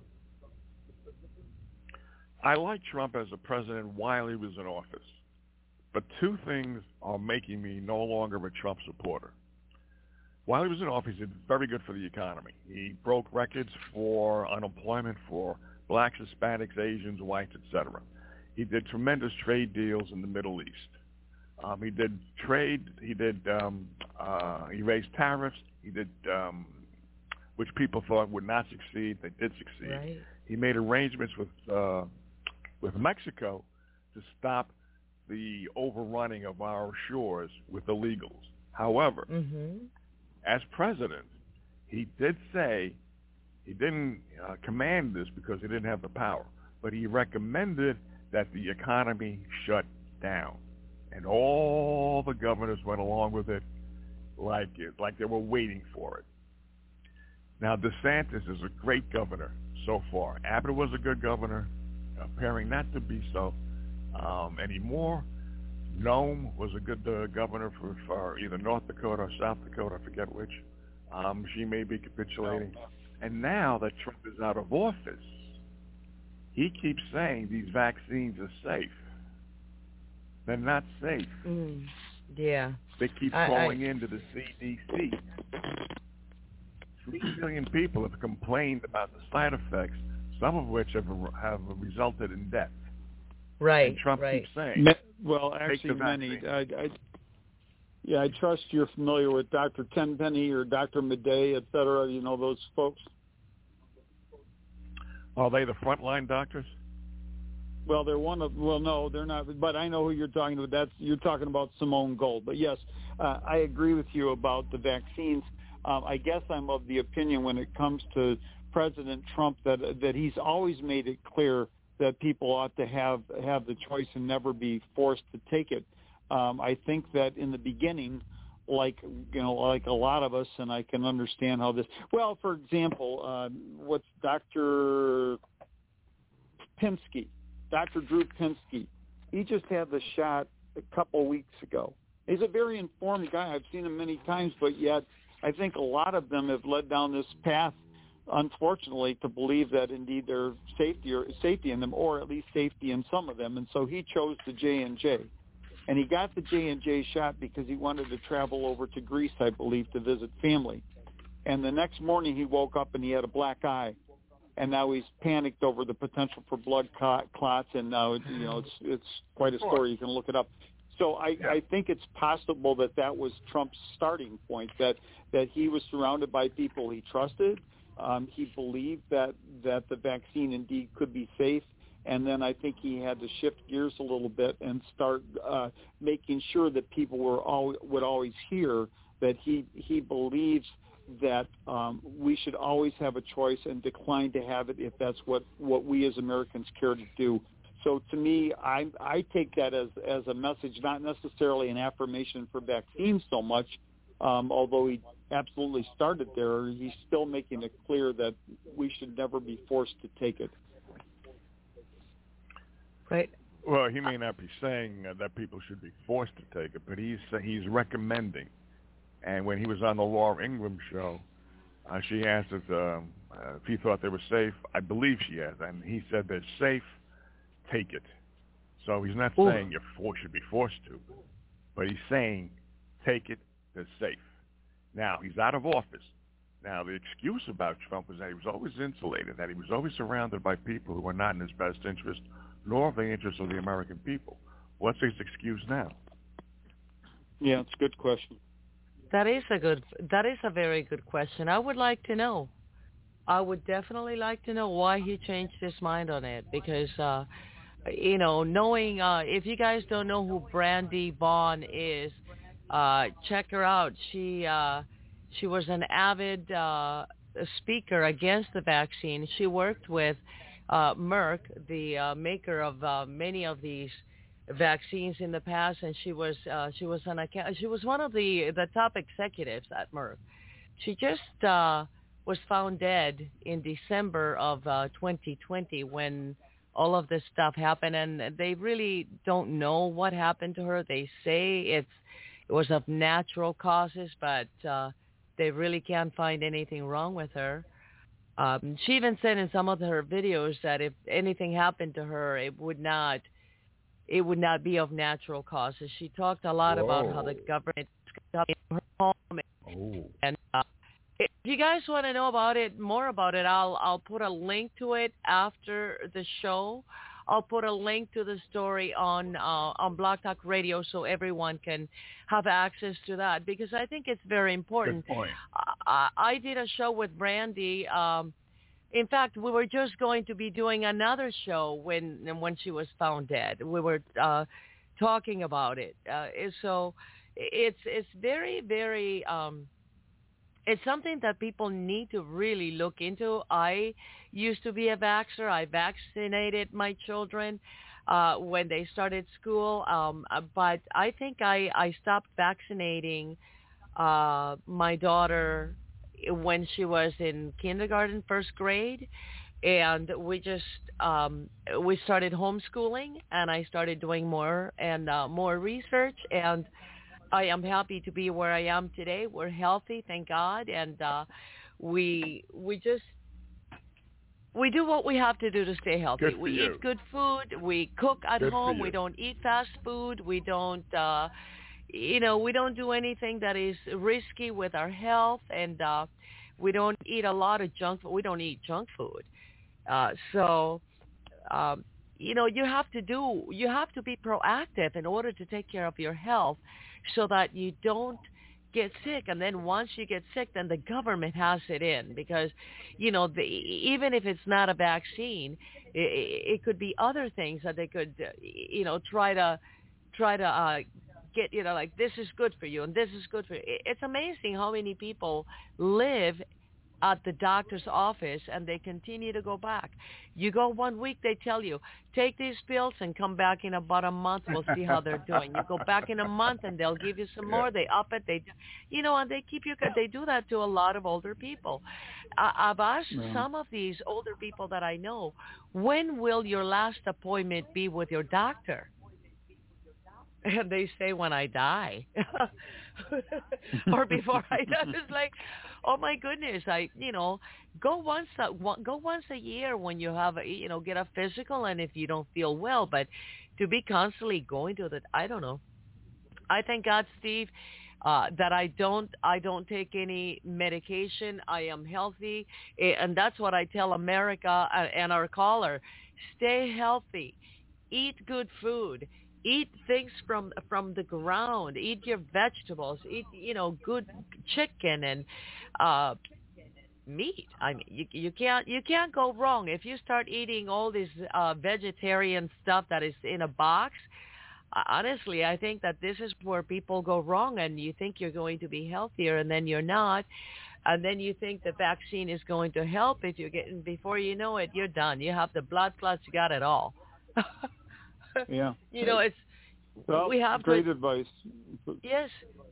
I like Trump as a president while he was in office, but two things are making me no longer a Trump supporter. While he was in office, he did very good for the economy. He broke records for unemployment for blacks, Hispanics, Asians, whites, et cetera. He did tremendous trade deals in the Middle East. Um, he did trade. He did. Um, uh, he raised tariffs. He did, um, which people thought would not succeed. They did succeed. Right. He made arrangements with uh, with Mexico to stop the overrunning of our shores with illegals. However, Mm-hmm. as president, he did say he didn't uh, command this because he didn't have the power, but he recommended that the economy shut down. And all the governors went along with it like it, like they were waiting for it. Now, DeSantis is a great governor so far. Abbott was a good governor, appearing not to be so um, anymore. Nome was a good uh, governor for, for either North Dakota or South Dakota, I forget which. Um, she may be capitulating. And now that Trump is out of office, he keeps saying these vaccines are safe. They're not safe. Mm. Yeah. They keep I- calling I- into the C D C. Three million people have complained about the side effects, some of which have have resulted in death. Right. And Trump right. keeps saying, Ma- Well, Take actually, the many. vaccine. I, I, yeah, I trust you're familiar with Doctor Tenpenny or Doctor Madej, et cetera. You know those folks. are they the frontline doctors? Well, they're one of. Well, no, they're not. But I know who you're talking about. That's you're talking about Simone Gold. But yes, uh, I agree with you about the vaccines. Um, I guess I'm of the opinion when it comes to President Trump that that he's always made it clear that people ought to have have the choice and never be forced to take it. Um, I think that in the beginning, like you know, like a lot of us, and I can understand how this. Well, for example, uh, what's Doctor Pinsky, Doctor Drew Pinsky? He just had the shot a couple weeks ago. He's a very informed guy. I've seen him many times, but yet I think a lot of them have led down this path, unfortunately, to believe that indeed there's safety or safety in them, or at least safety in some of them. And so he chose the J and J. And he got the J and J shot because he wanted to travel over to Greece, I believe, to visit family. And the next morning he woke up and he had a black eye. And now he's panicked over the potential for blood clots. And now, you know, it's it's quite a story. You can look it up. So I, yeah. I think it's possible that that was Trump's starting point, that, that he was surrounded by people he trusted. Um, he believed that, that the vaccine indeed could be safe. And then I think he had to shift gears a little bit and start uh, making sure that people were al- would always hear that he, he believes that um, we should always have a choice and decline to have it if that's what, what we as Americans care to do. So to me, I, I take that as, as a message, not necessarily an affirmation for vaccines so much, um, although he absolutely started there. He's still making it clear that we should never be forced to take it. Right. Well, he may not be saying uh, that people should be forced to take it, but he's uh, he's recommending. And when he was on the Laura Ingraham show, uh, she asked if, um, uh, if he thought they were safe. I believe she has, and he said they're safe. Take it. So he's not Ooh. saying you for, should be forced to, but he's saying take it. They're safe. Now he's out of office. Now the excuse about Trump was that he was always insulated, that he was always surrounded by people who were not in his best interest, nor the interest of the American people. What's his excuse now? Yeah, it's a good question. That is a good. That is a very good question. I would like to know. I would definitely like to know why he changed his mind on it. Because, uh, you know, knowing uh, if you guys don't know who Brandy Vaughn is, uh, check her out. She uh, she was an avid uh, speaker against the vaccine. She worked with uh, Merck, the uh, maker of uh, many of these vaccines in the past, and she was uh, she was an she was one of the the top executives at Merck. She just uh, was found dead in December of uh, twenty twenty when all of this stuff happened, and they really don't know what happened to her. They say it's it was of natural causes, but uh, they really can't find anything wrong with her. Um, she even said in some of her videos that if anything happened to her, it would not it would not be of natural causes. She talked a lot Whoa. about how the government got in her home. Oh. And uh, if you guys want to know about it, more about it, I'll I'll put a link to it after the show. I'll put a link to the story on uh, on Blog Talk Radio so everyone can have access to that, because I think it's very important. Good point. I, I did a show with Brandy. Um, in fact, we were just going to be doing another show when when she was found dead. We were uh, talking about it. Uh, so it's it's very, very... Um, It's something that people need to really look into. I used to be a vaxxer. I vaccinated my children uh, when they started school, um, but I think I, I stopped vaccinating uh, my daughter when she was in kindergarten, first grade, and we just um, we started homeschooling, and I started doing more and uh, more research, and I am happy to be where I am today. We're healthy, thank God, and uh, we we just we do what we have to do to stay healthy. Good for we you. eat good food. We cook at Good for home. you. We don't eat fast food. We don't, uh, you know, we don't do anything that is risky with our health, and uh, we don't eat a lot of junk food. We don't eat junk food. Uh, so. Um, You know, you have to do, you have to be proactive in order to take care of your health so that you don't get sick, and then once you get sick, then the government has it in because, you know, the, even if it's not a vaccine, it, it could be other things that they could, uh, you know, try to try to uh, get, you know, like this is good for you and this is good for you. It's amazing how many people live at the doctor's office and they continue to go back. You go one week, they tell you, take these pills and come back in about a month. We'll see how they're doing. You go back in a month and they'll give you some more. They up it. They, you know, and they keep you, they do that to a lot of older people. I, I've asked yeah. some of these older people that I know, when will your last appointment be with your doctor? And they say, when I die. Or before I die. It's like, oh my goodness, I, you know, go once, a, go once a year when you have, a, you know, get a physical and if you don't feel well. But to be constantly going to that, I don't know. I thank God, Steve, uh, that I don't, I don't take any medication. I am healthy. And that's what I tell America and our caller. Stay healthy. Eat good food. Eat things from from the ground. Eat your vegetables. Eat, you know, good chicken and uh, meat. I mean, you you can't you can't go wrong if you start eating all this uh, vegetarian stuff that is in a box. Uh, honestly, I think that this is where people go wrong, and you think you're going to be healthier, and then you're not, and then you think the vaccine is going to help if you're getting. Before you know it, you're done. You have the blood clots. You got it all. Yeah. You know, it's well, we have great to, advice. Yes.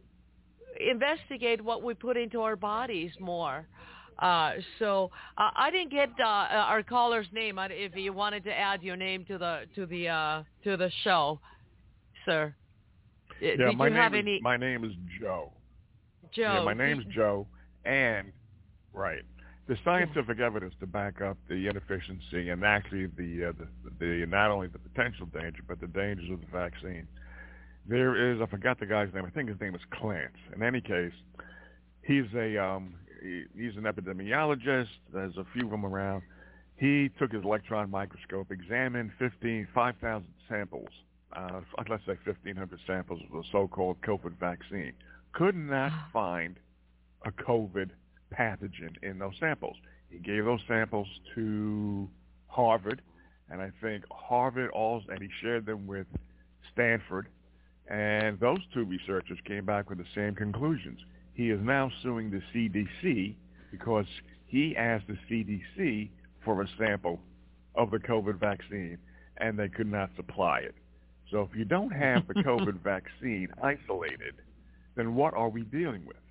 Investigate what we put into our bodies more. Uh, so uh, I didn't get uh, our caller's name. If you wanted to add your name to the to the uh, to the show, sir. Yeah, Did my you name have is any... my name is Joe. Joe. Yeah, my name's Joe, and right. The scientific evidence to back up the inefficiency and actually the, uh, the the not only the potential danger but the dangers of the vaccine. There is, I forgot the guy's name. I think his name is Clance. In any case, he's a um, he, he's an epidemiologist. There's a few of them around. He took his electron microscope, examined fifteen five thousand samples. Uh, let's say fifteen hundred samples of the so-called COVID vaccine. Could not find a COVID pathogen in those samples. He gave those samples to Harvard, and I think Harvard also, and he shared them with Stanford, and those two researchers came back with the same conclusions. He is now suing the C D C because he asked the C D C for a sample of the COVID vaccine, and they could not supply it. So if you don't have the COVID vaccine isolated, then what are we dealing with?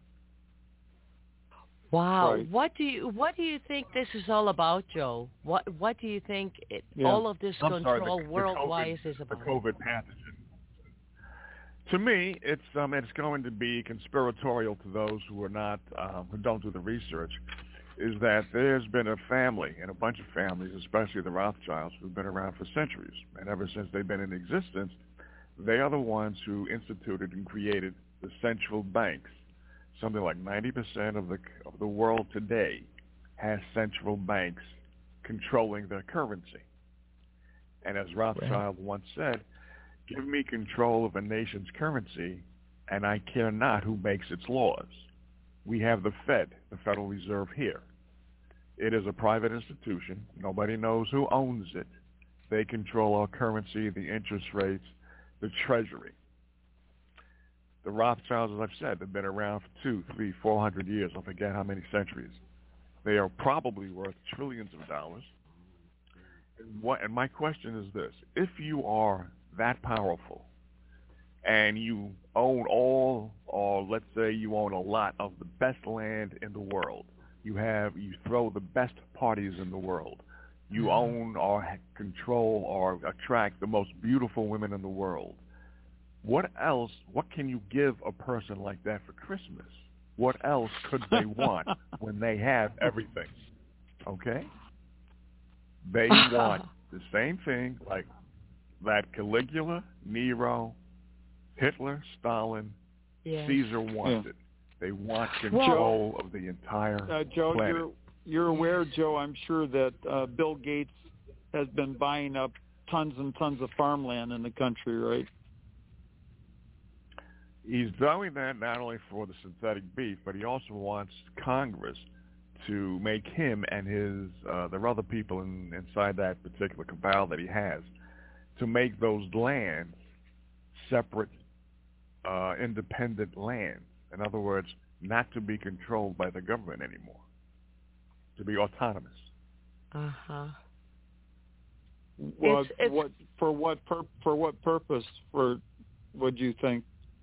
Wow. Right. What do you what do you think this is all about, Joe? What what do you think it, yeah. all of this I'm control sorry, the, worldwide the COVID, is about? The COVID pathogen. To me, it's um, it's going to be conspiratorial to those who are not um, who don't do the research. Is that there's been a family and a bunch of families, especially the Rothschilds, who've been around for centuries, and ever since they've been in existence, they are the ones who instituted and created the central banks. Something like ninety percent of the of the world today has central banks controlling their currency. And as Rothschild right. once said, give me control of a nation's currency, and I care not who makes its laws. We have the Fed, the Federal Reserve here. It is a private institution. Nobody knows who owns it. They control our currency, the interest rates, the Treasury. The Rothschilds, as I've said, have been around for two, three, four hundred years. I forget how many centuries. They are probably worth trillions of dollars. And, what, and my question is this: if you are that powerful, and you own all, or let's say you own a lot of the best land in the world, you have, you throw the best parties in the world, you own or control or attract the most beautiful women in the world. What else, what can you give a person like that for Christmas? What else could they want when they have everything? Okay? They want the same thing like that Caligula, Nero, Hitler, Stalin, yes. Caesar wanted. Yeah. They want control well, of the entire uh, Joe, planet. You're, you're aware, Joe, I'm sure that uh, Bill Gates has been buying up tons and tons of farmland in the country, right? he's doing that not only for the synthetic beef, but he also wants Congress to make him and his uh, there are other people in, inside that particular cabal that he has, to make those lands separate, uh, independent lands. In other words, not to be controlled by the government anymore, to be autonomous. Uh huh. Well, It's- it's- what for what pur- for what purpose? For what do you think?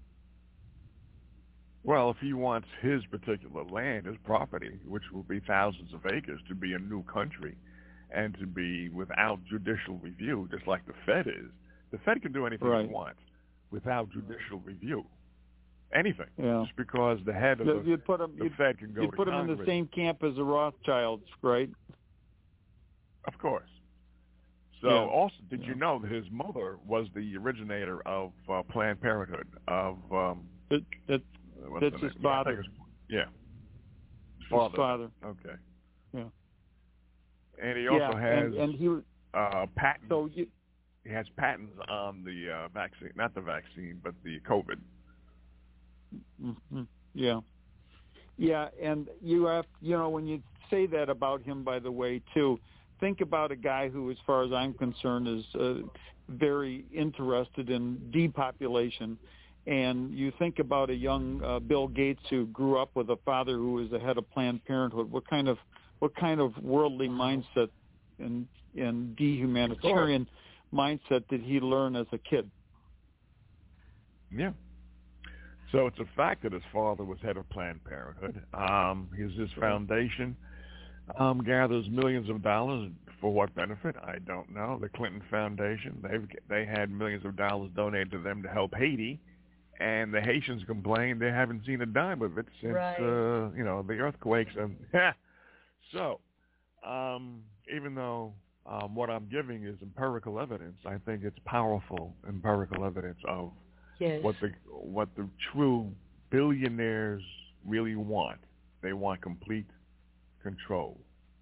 Well, if he wants his particular land, his property, which will be thousands of acres, to be a new country and to be without judicial review, just like the Fed is, the Fed can do anything Right. it wants without judicial review. Anything. Yeah. Just because the head of You- the, You'd put him. the You'd, Fed can go you'd to put him Congress. in the same camp as the Rothschilds, right? Of course. So Yeah. also, did Yeah. you know that his mother was the originator of uh, Planned Parenthood, of... Um, It, it, what's That's the his name? Yeah, I think father. it's- Yeah. his Father. father. Okay. Yeah. And he also yeah, has and, and he. uh, patents. So you, He has patents on the uh, vaccine, not the vaccine, but the COVID. hmm yeah, yeah, and you have, you know, when you say that about him, by the way, too, think about a guy who, as far as I'm concerned, is uh, very interested in depopulation. And you think about a young uh, Bill Gates who grew up with a father who was the head of Planned Parenthood. What kind of what kind of worldly mindset and and dehumanitarian mindset did he learn as a kid? Yeah. So it's a fact that his father was head of Planned Parenthood. Um, his his foundation um, gathers millions of dollars for what benefit? I don't know. The Clinton Foundation, they've they had millions of dollars donated to them to help Haiti. And the Haitians complain they haven't seen a dime of it since, Right. uh, you know, the earthquakes. And so, um, even though um, what I'm giving is empirical evidence, I think it's powerful empirical evidence of Yes. what the what the true billionaires really want. They want complete control.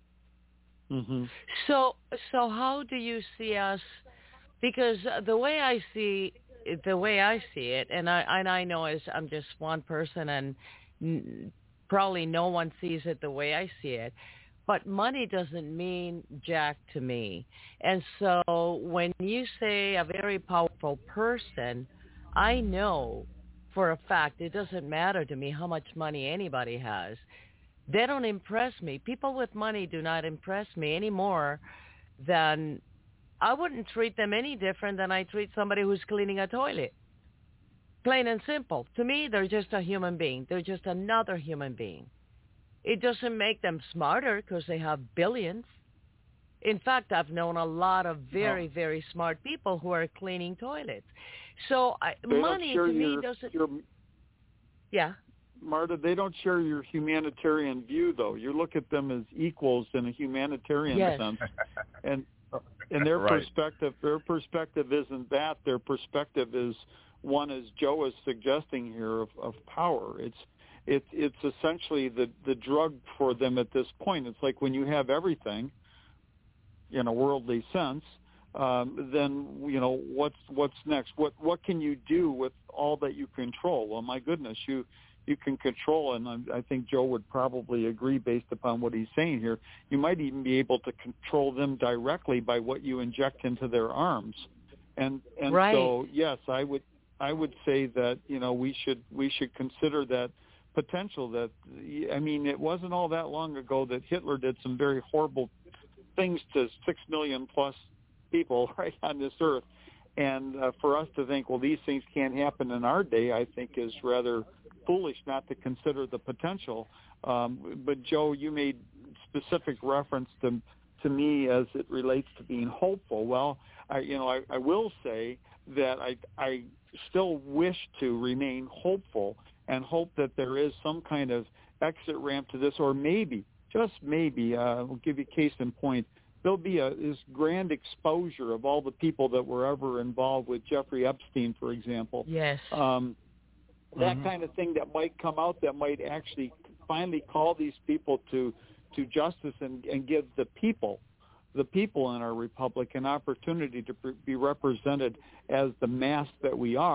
Mm-hmm. So, so how do you see us? Because the way I see, the way I see it, and I and I know is I'm just one person, and n- probably no one sees it the way I see it. But money doesn't mean jack to me. And so when you say a very powerful person, I know for a fact it doesn't matter to me how much money anybody has. They don't impress me. People with money do not impress me any more than I wouldn't treat them any different than I treat somebody who's cleaning a toilet. Plain and simple. To me, they're just a human being. They're just another human being. It doesn't make them smarter because they have billions. In fact, I've known a lot of very, Oh. very smart people who are cleaning toilets. So I, They money don't share to me your, doesn't... your Yeah. Marta, they don't share your humanitarian view, though. You look at them as equals in a humanitarian Yes. sense, and and their Right. perspective, their perspective isn't that. Their perspective is one, as Joe is suggesting here, of, of power. It's it's it's essentially the the drug for them at this point. It's like when you have everything, in a worldly sense, um, then you know what's what's next. What what can you do with all that you control? Well, my goodness, you. You can control, and I, I think Joe would probably agree based upon what he's saying here, you might even be able to control them directly by what you inject into their arms. And and Right. so, yes, I would I would say that, you know, we should we should consider that potential that, I mean, it wasn't all that long ago that Hitler did some very horrible things to six million plus people right on this earth. And uh, for us to think, well, these things can't happen in our day, I think is rather foolish not to consider the potential. Um, but Joe, you made specific reference to to me as it relates to being hopeful. Well, I, you know, I, I will say that I I still wish to remain hopeful and hope that there is some kind of exit ramp to this, or maybe, just maybe, uh, I'll give you a case in point. There'll be a this grand exposure of all the people that were ever involved with Jeffrey Epstein, for example. Yes. Um, that Mhm. kind of thing that might come out that might actually finally call these people to to justice and, and give the people, the people in our republic, an opportunity to be represented as the mass that we are,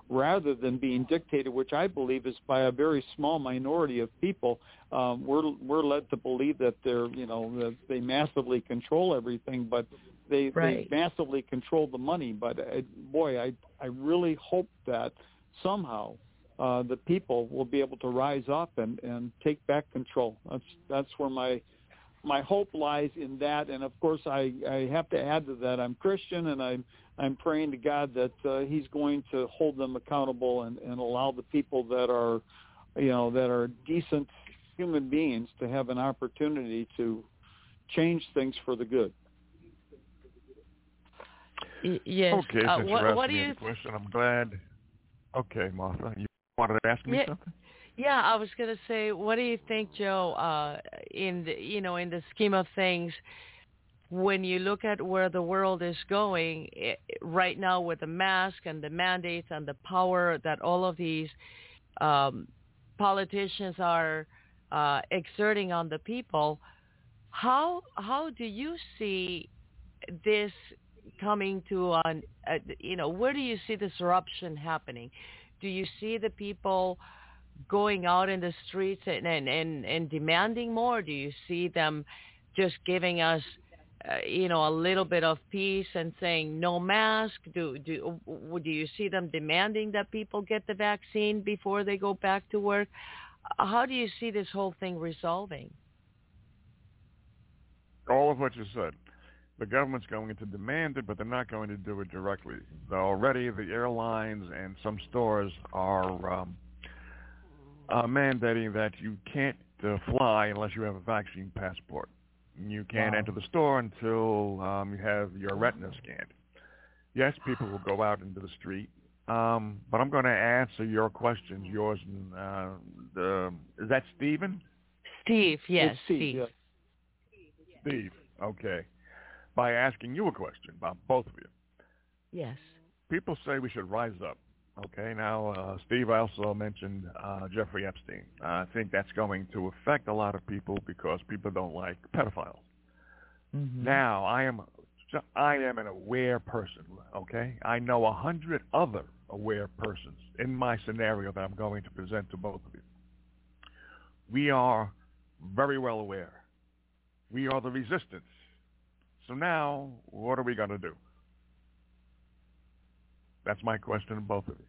rather than being dictated, which I believe is by a very small minority of people. Um, we're we're led to believe that they're, you know, that they massively control everything, but they, Right. they massively control the money. But uh, boy, I I really hope that somehow uh, the people will be able to rise up and, and take back control. That's that's where my my hope lies in that. And of course, I, I have to add to that, I'm Christian, and I'm I'm praying to God that uh, He's going to hold them accountable and, and allow the people that are, you know, that are decent human beings to have an opportunity to change things for the good. Y- yes. Okay, Uh, since what, you're what asking do me you the question, I'm glad. Okay, Martha, you wanted to ask me Yeah. something? Yeah, I was going to say, what do you think, Joe, uh, in the, you know, in the scheme of things, when you look at where the world is going it, right now with the mask and the mandates and the power that all of these um, politicians are uh, exerting on the people, how how do you see this coming to an, uh, you know, where do you see this eruption happening? Do you see the people going out in the streets and, and, and, and demanding more? Do you see them just giving us, uh, you know, a little bit of peace and saying no mask? Do, do, do you see them demanding that people get the vaccine before they go back to work? How do you see this whole thing resolving? All of what you said. The government's going to demand it, but they're not going to do it directly. Already the airlines and some stores are um, uh, mandating that you can't uh, fly unless you have a vaccine passport. You can't Wow. enter the store until um, you have your retina scanned. Yes, people will go out into the street, um, but I'm going to answer your questions, yours and uh, the, is that Stephen? Steve, yes, It's Steve, Steve. yes. Steve, okay. By asking you a question about both of you. Yes. People say we should rise up. Okay, now, uh, Steve also mentioned uh, Jeffrey Epstein. Uh, I think that's going to affect a lot of people because people don't like pedophiles. Mm-hmm. Now, I am I am an aware person, okay? I know a hundred other aware persons in my scenario that I'm going to present to both of you. We are very well aware. We are the resistance. So now, what are we going to do? That's my question to both of you.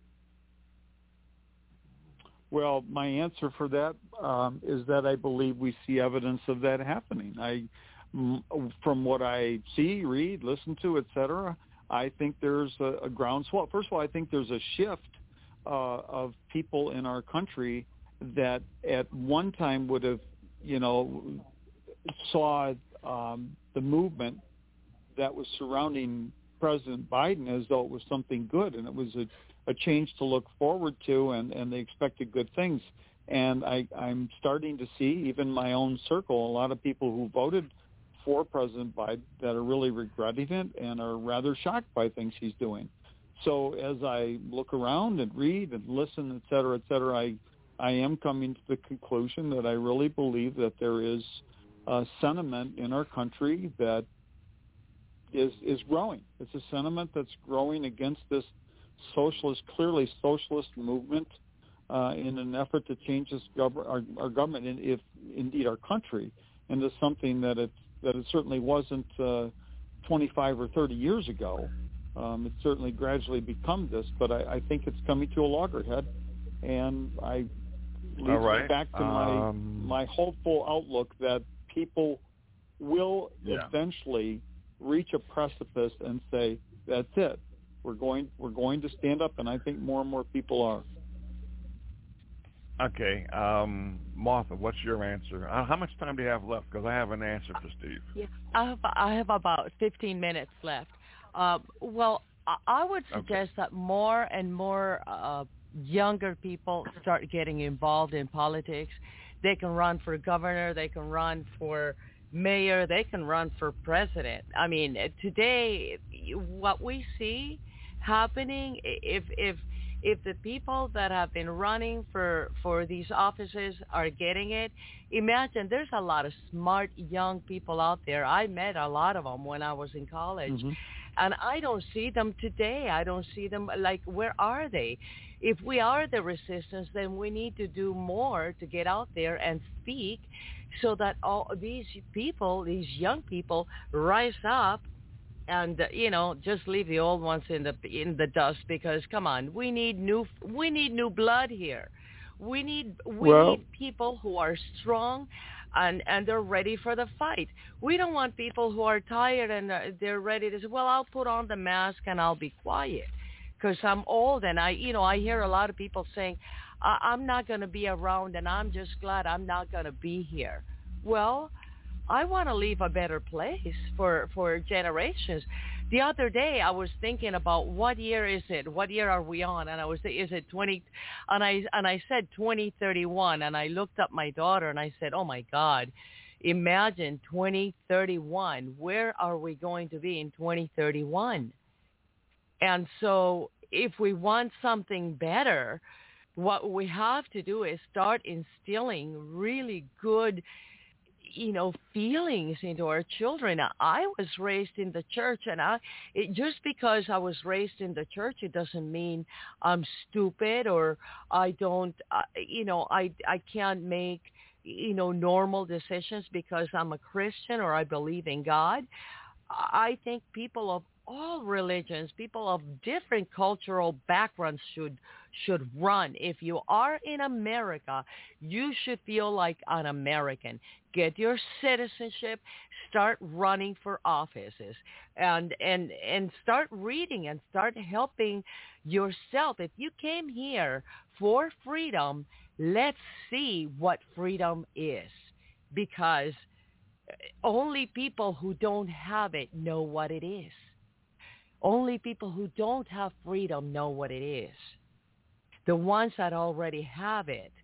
Well, my answer for that um, is that I believe we see evidence of that happening. I, m- from what I see, read, listen to, et cetera, I think there's a, a groundswell. First of all, I think there's a shift uh, of people in our country that at one time would have, you know, saw um, the movement that was surrounding President Biden as though it was something good, and it was a, a change to look forward to, and, and they expected good things. And I, I'm starting to see, even my own circle, a lot of people who voted for President Biden that are really regretting it and are rather shocked by things he's doing. So as I look around and read and listen, et cetera, et cetera, I, I am coming to the conclusion that I really believe that there is a sentiment in our country that is is growing. It's a sentiment that's growing against this socialist, clearly socialist movement uh, in an effort to change this gov- our, our government, and if indeed our country, into something that it that it certainly wasn't uh, twenty-five or thirty years ago. Um, it's certainly gradually become this, but I, I think it's coming to a loggerhead, and I leads All right. me back to my Um, my hopeful outlook that people will Yeah. eventually reach a precipice and say, "That's it. We're going. We're going to stand up," and I think more and more people are. Okay, um, Martha, what's your answer? Uh, how much time do you have left? Because I have an answer for Steve. Yeah, I have I have about fifteen minutes left. Uh, well, I, I would suggest Okay. that more and more uh, younger people start getting involved in politics. They can run for governor. They can run for mayor. They can run for president. I mean, today, what we see happening, if if if the people that have been running for, for these offices are getting it, imagine there's a lot of smart young people out there. I met a lot of them when I was in college. Mm-hmm. And I don't see them today. I don't see them, like, where are they? If we are the resistance, then we need to do more to get out there and speak so that all these people, these young people, rise up and, uh, you know, just leave the old ones in the in the dust, because, come on, we need new we need new blood here. We need we Well, need people who are strong and, and they're ready for the fight. We don't want people who are tired and uh, they're ready to say, well, I'll put on the mask and I'll be quiet because I'm old. And I, you know, I hear a lot of people saying, I- I'm not going to be around and I'm just glad I'm not going to be here. Well, I want to leave a better place for, for generations. The other day, I was thinking about what year is it? What year are we on? And I was, is it twenty? And I and I said twenty thirty-one. And I looked up my daughter and I said, oh my God, imagine twenty thirty-one. Where are we going to be in twenty thirty-one? And so, if we want something better, what we have to do is start instilling really good, you know, feelings into our children. I was raised in the church, and I it, just because I was raised in the church, it doesn't mean I'm stupid or I don't, uh, you know, I I can't make, you know, normal decisions because I'm a Christian or I believe in God. I think people of all religions, people of different cultural backgrounds should should run. If you are in America, you should feel like an American. Get your citizenship, start running for offices, and and and start reading and start helping yourself. If you came here for freedom, let's see what freedom is, because only people who don't have it know what it is. Only people who don't have freedom know what it is. The ones that already have it,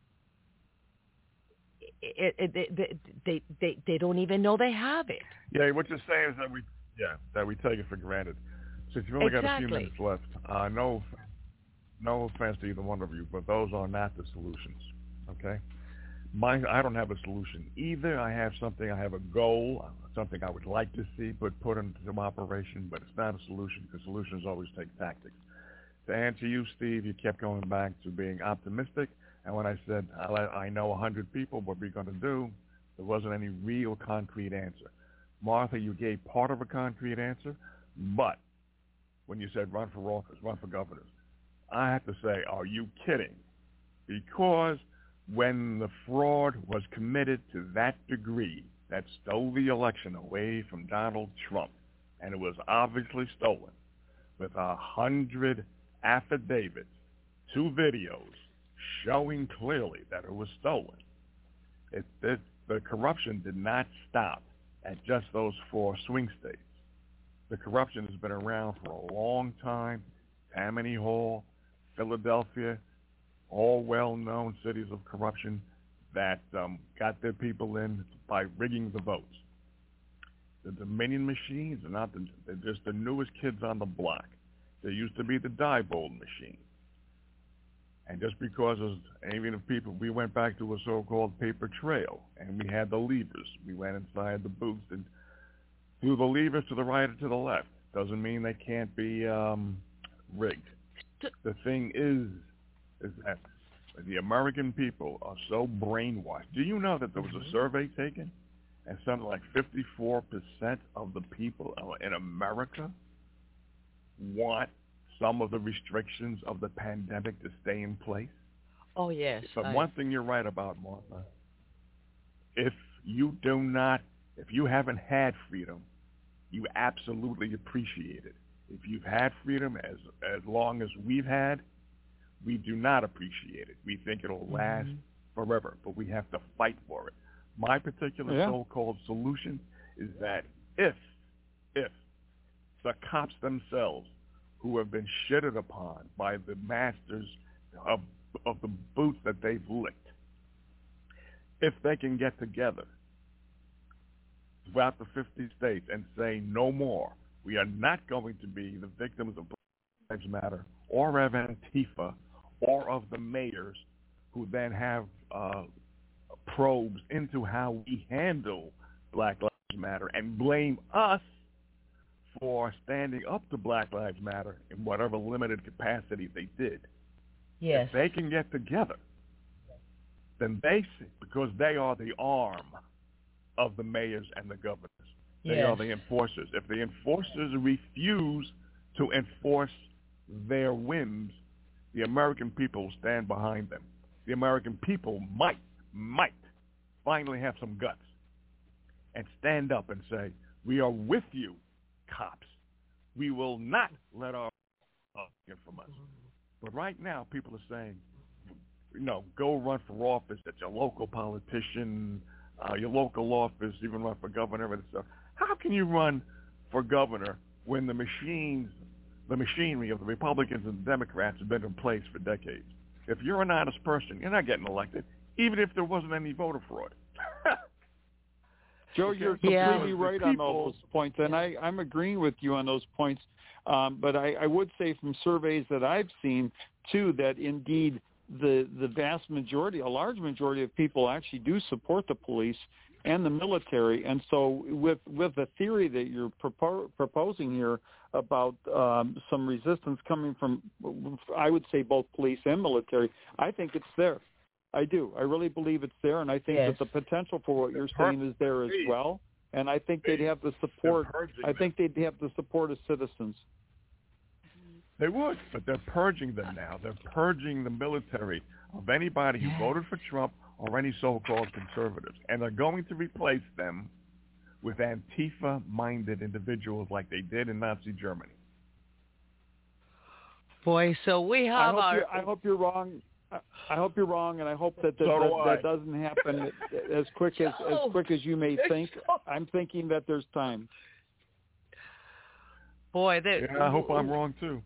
it, it, it, they, they, they don't even know they have it. Yeah, what you're saying is that we, yeah, that we take it for granted. Since you've only Exactly. got a few minutes left, uh, no, no offense to either one of you, but those are not the solutions. Okay, my, I don't have a solution either. I have something. I have a goal, something I would like to see put put into some operation, but it's not a solution because solutions always take tactics. To answer you, Steve, you kept going back to being optimistic, and when I said I, I know one hundred people, what we're going to do, there wasn't any real concrete answer. Martha, you gave part of a concrete answer, but when you said run for office, run for governor, I have to say, are you kidding? Because when the fraud was committed to that degree that stole the election away from Donald Trump, and it was obviously stolen, with a hundred affidavits, two videos showing clearly that it was stolen, it, it, the corruption did not stop at just those four swing states. The corruption has been around for a long time. Tammany Hall, Philadelphia, all well-known cities of corruption that um, got their people in by rigging the votes. The Dominion machines are not the, they're just the newest kids on the block. There used to be the Diebold machine. And just because of, even if people, we went back to a so-called paper trail, and we had the levers. We went inside the booths and threw the levers to the right or to the left. Doesn't mean they can't be um, rigged. The thing is, is that the American people are so brainwashed. Do you know that there was a survey taken, and something like fifty-four percent of the people in America want some of the restrictions of the pandemic to stay in place? Oh, yes. But I... one thing you're right about, Martha, if you do not, if you haven't had freedom, you absolutely appreciate it. If you've had freedom as as long as we've had, we do not appreciate it. We think it'll last mm-hmm. forever, but we have to fight for it. My particular yeah. so-called solution is that if, if the cops themselves, who have been shitted upon by the masters of of the boots that they've licked, if they can get together throughout the fifty states and say no more, we are not going to be the victims of Black Lives Matter or of Antifa or of the mayors who then have uh, probes into how we handle Black Lives Matter and blame us for standing up to Black Lives Matter in whatever limited capacity they did. Yes. If they can get together, then they, because they are the arm of the mayors and the governors. They Yes. are the enforcers. If the enforcers refuse to enforce their whims, the American people will stand behind them. The American people might, might finally have some guts and stand up and say, we are with you, cops. We will not let our get from us. But right now, people are saying, you know, go run for office at your local politician, uh, your local office, even run for governor, and stuff. How can you run for governor when the machines, the machinery of the Republicans and Democrats have been in place for decades? If you're an honest person, you're not getting elected, even if there wasn't any voter fraud. Joe, you're Yeah. completely right on all those points, and I, I'm agreeing with you on those points. Um, but I, I would say from surveys that I've seen, too, that indeed the the vast majority, a large majority of people actually do support the police and the military. And so with with the theory that you're propo- proposing here about um, some resistance coming from, I would say, both police and military, I think it's there. I do. I really believe it's there, and I think Yes. that the potential for what you're saying is there as well. And I think they'd have the support. I think they'd have the support of citizens. They would, but they're purging them now. They're purging the military of anybody who voted for Trump or any so-called conservatives, and they're going to replace them with Antifa-minded individuals like they did in Nazi Germany. Boy, so we I have hope, our... you're, I hope you're wrong. I- I hope you're wrong, and I hope that that, So do that, I. that doesn't happen as quick as as quick as you may think. I'm thinking that there's time. Boy, that, Yeah, I hope I'm wrong too.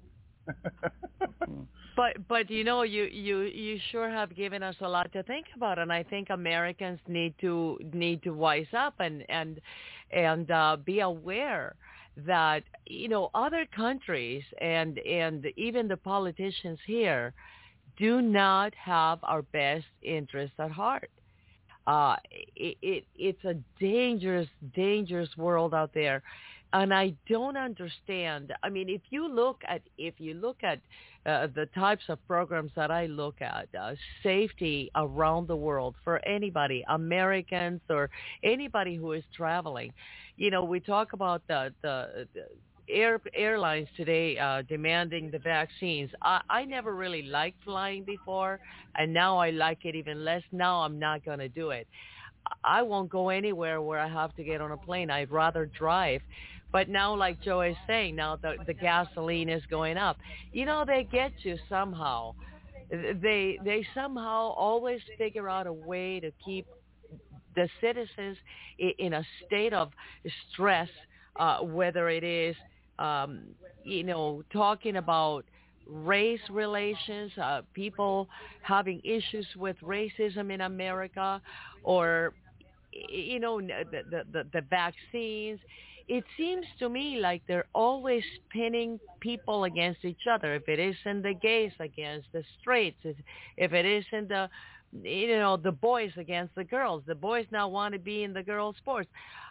But but you know you, you you sure have given us a lot to think about, and I think Americans need to need to wise up and and and uh, be aware that you know other countries and and even the politicians here do not have our best interests at heart. Uh, it, it it's a dangerous dangerous world out there. And I don't understand. I mean, if you look at if you look at uh, the types of programs that I look at, uh, safety around the world for anybody, Americans or anybody who is traveling, you know, we talk about the the, the air airlines today uh, demanding the vaccines. I, I never really liked flying before, and now I like it even less. Now I'm not going to do it. I won't go anywhere where I have to get on a plane. I'd rather drive. But now, like Joe is saying, now the, the gasoline is going up. You know, they get you somehow. They they somehow always figure out a way to keep the citizens in a state of stress, uh, whether it is, um, you know, talking about race relations, uh, people having issues with racism in America, or, you know, the, the, the, the vaccines. It seems to me like they're always pinning people against each other. If it isn't the gays against the straights, if, if it isn't the, you know, the boys against the girls, the boys now want to be in the girls' sports.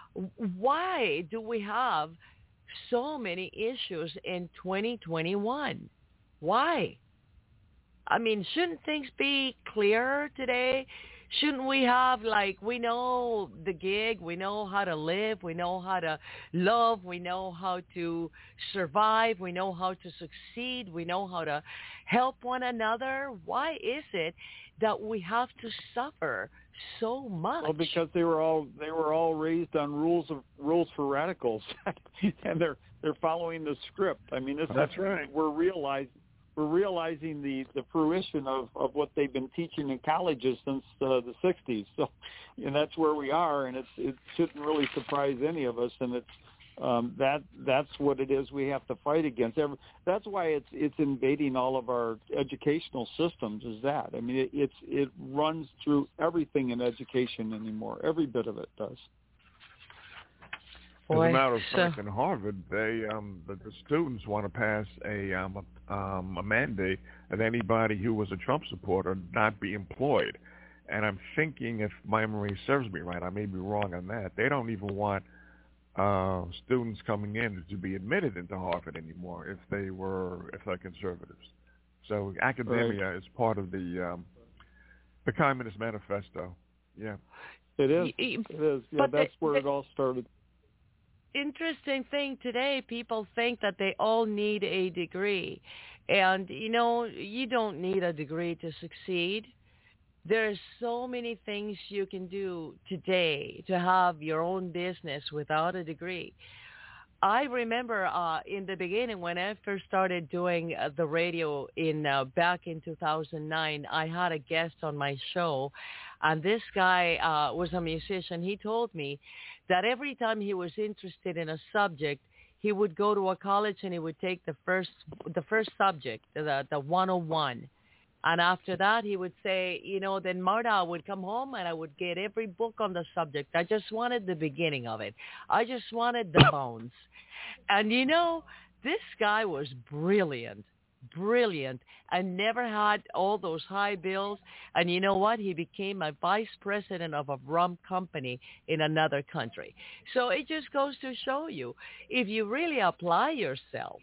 Why do we have so many issues in twenty twenty-one? Why? I mean, shouldn't things be clearer today? Shouldn't we have, like, we know the gig, we know how to live, we know how to love, we know how to survive, we know how to succeed, we know how to help one another? Why is it that we have to suffer so much? Well, because they were all they were all raised on rules of rules for radicals, and they're they're following the script. I mean, this That's is, right. We're realizing. We're realizing the, the fruition of, of what they've been teaching in colleges since uh, the sixties. So, and that's where we are, and it's, it shouldn't really surprise any of us. And it's um, that that's what it is we have to fight against. Every, that's why it's it's invading all of our educational systems. Is that? I mean, it, it's it runs through everything in education anymore. Every bit of it does. As Boy, a matter of so- fact, in Harvard, they um, the, the students want to pass a um, um, a mandate that anybody who was a Trump supporter not be employed. And I'm thinking, if my memory serves me right, I may be wrong on that. They don't even want uh, students coming in to be admitted into Harvard anymore if they were if they're conservatives. So academia right. is part of the um, the Communist Manifesto. Yeah, it is. It is. Yeah, but that's the, where the, it all started. Interesting thing today, people think that they all need a degree. And, you know, you don't need a degree to succeed. There's so many things you can do today to have your own business without a degree. I remember uh, in the beginning when I first started doing uh, the radio in uh, back in two thousand nine, I had a guest on my show, and this guy uh, was a musician. He told me that every time he was interested in a subject, he would go to a college and he would take the first the first subject, the the one oh one. And after that, he would say, you know, then Marta, I would come home and I would get every book on the subject. I just wanted the beginning of it. I just wanted the bones. And, you know, this guy was brilliant, brilliant, and never had all those high bills. And you know what? He became a vice president of a rum company in another country. So it just goes to show you, if you really apply yourself,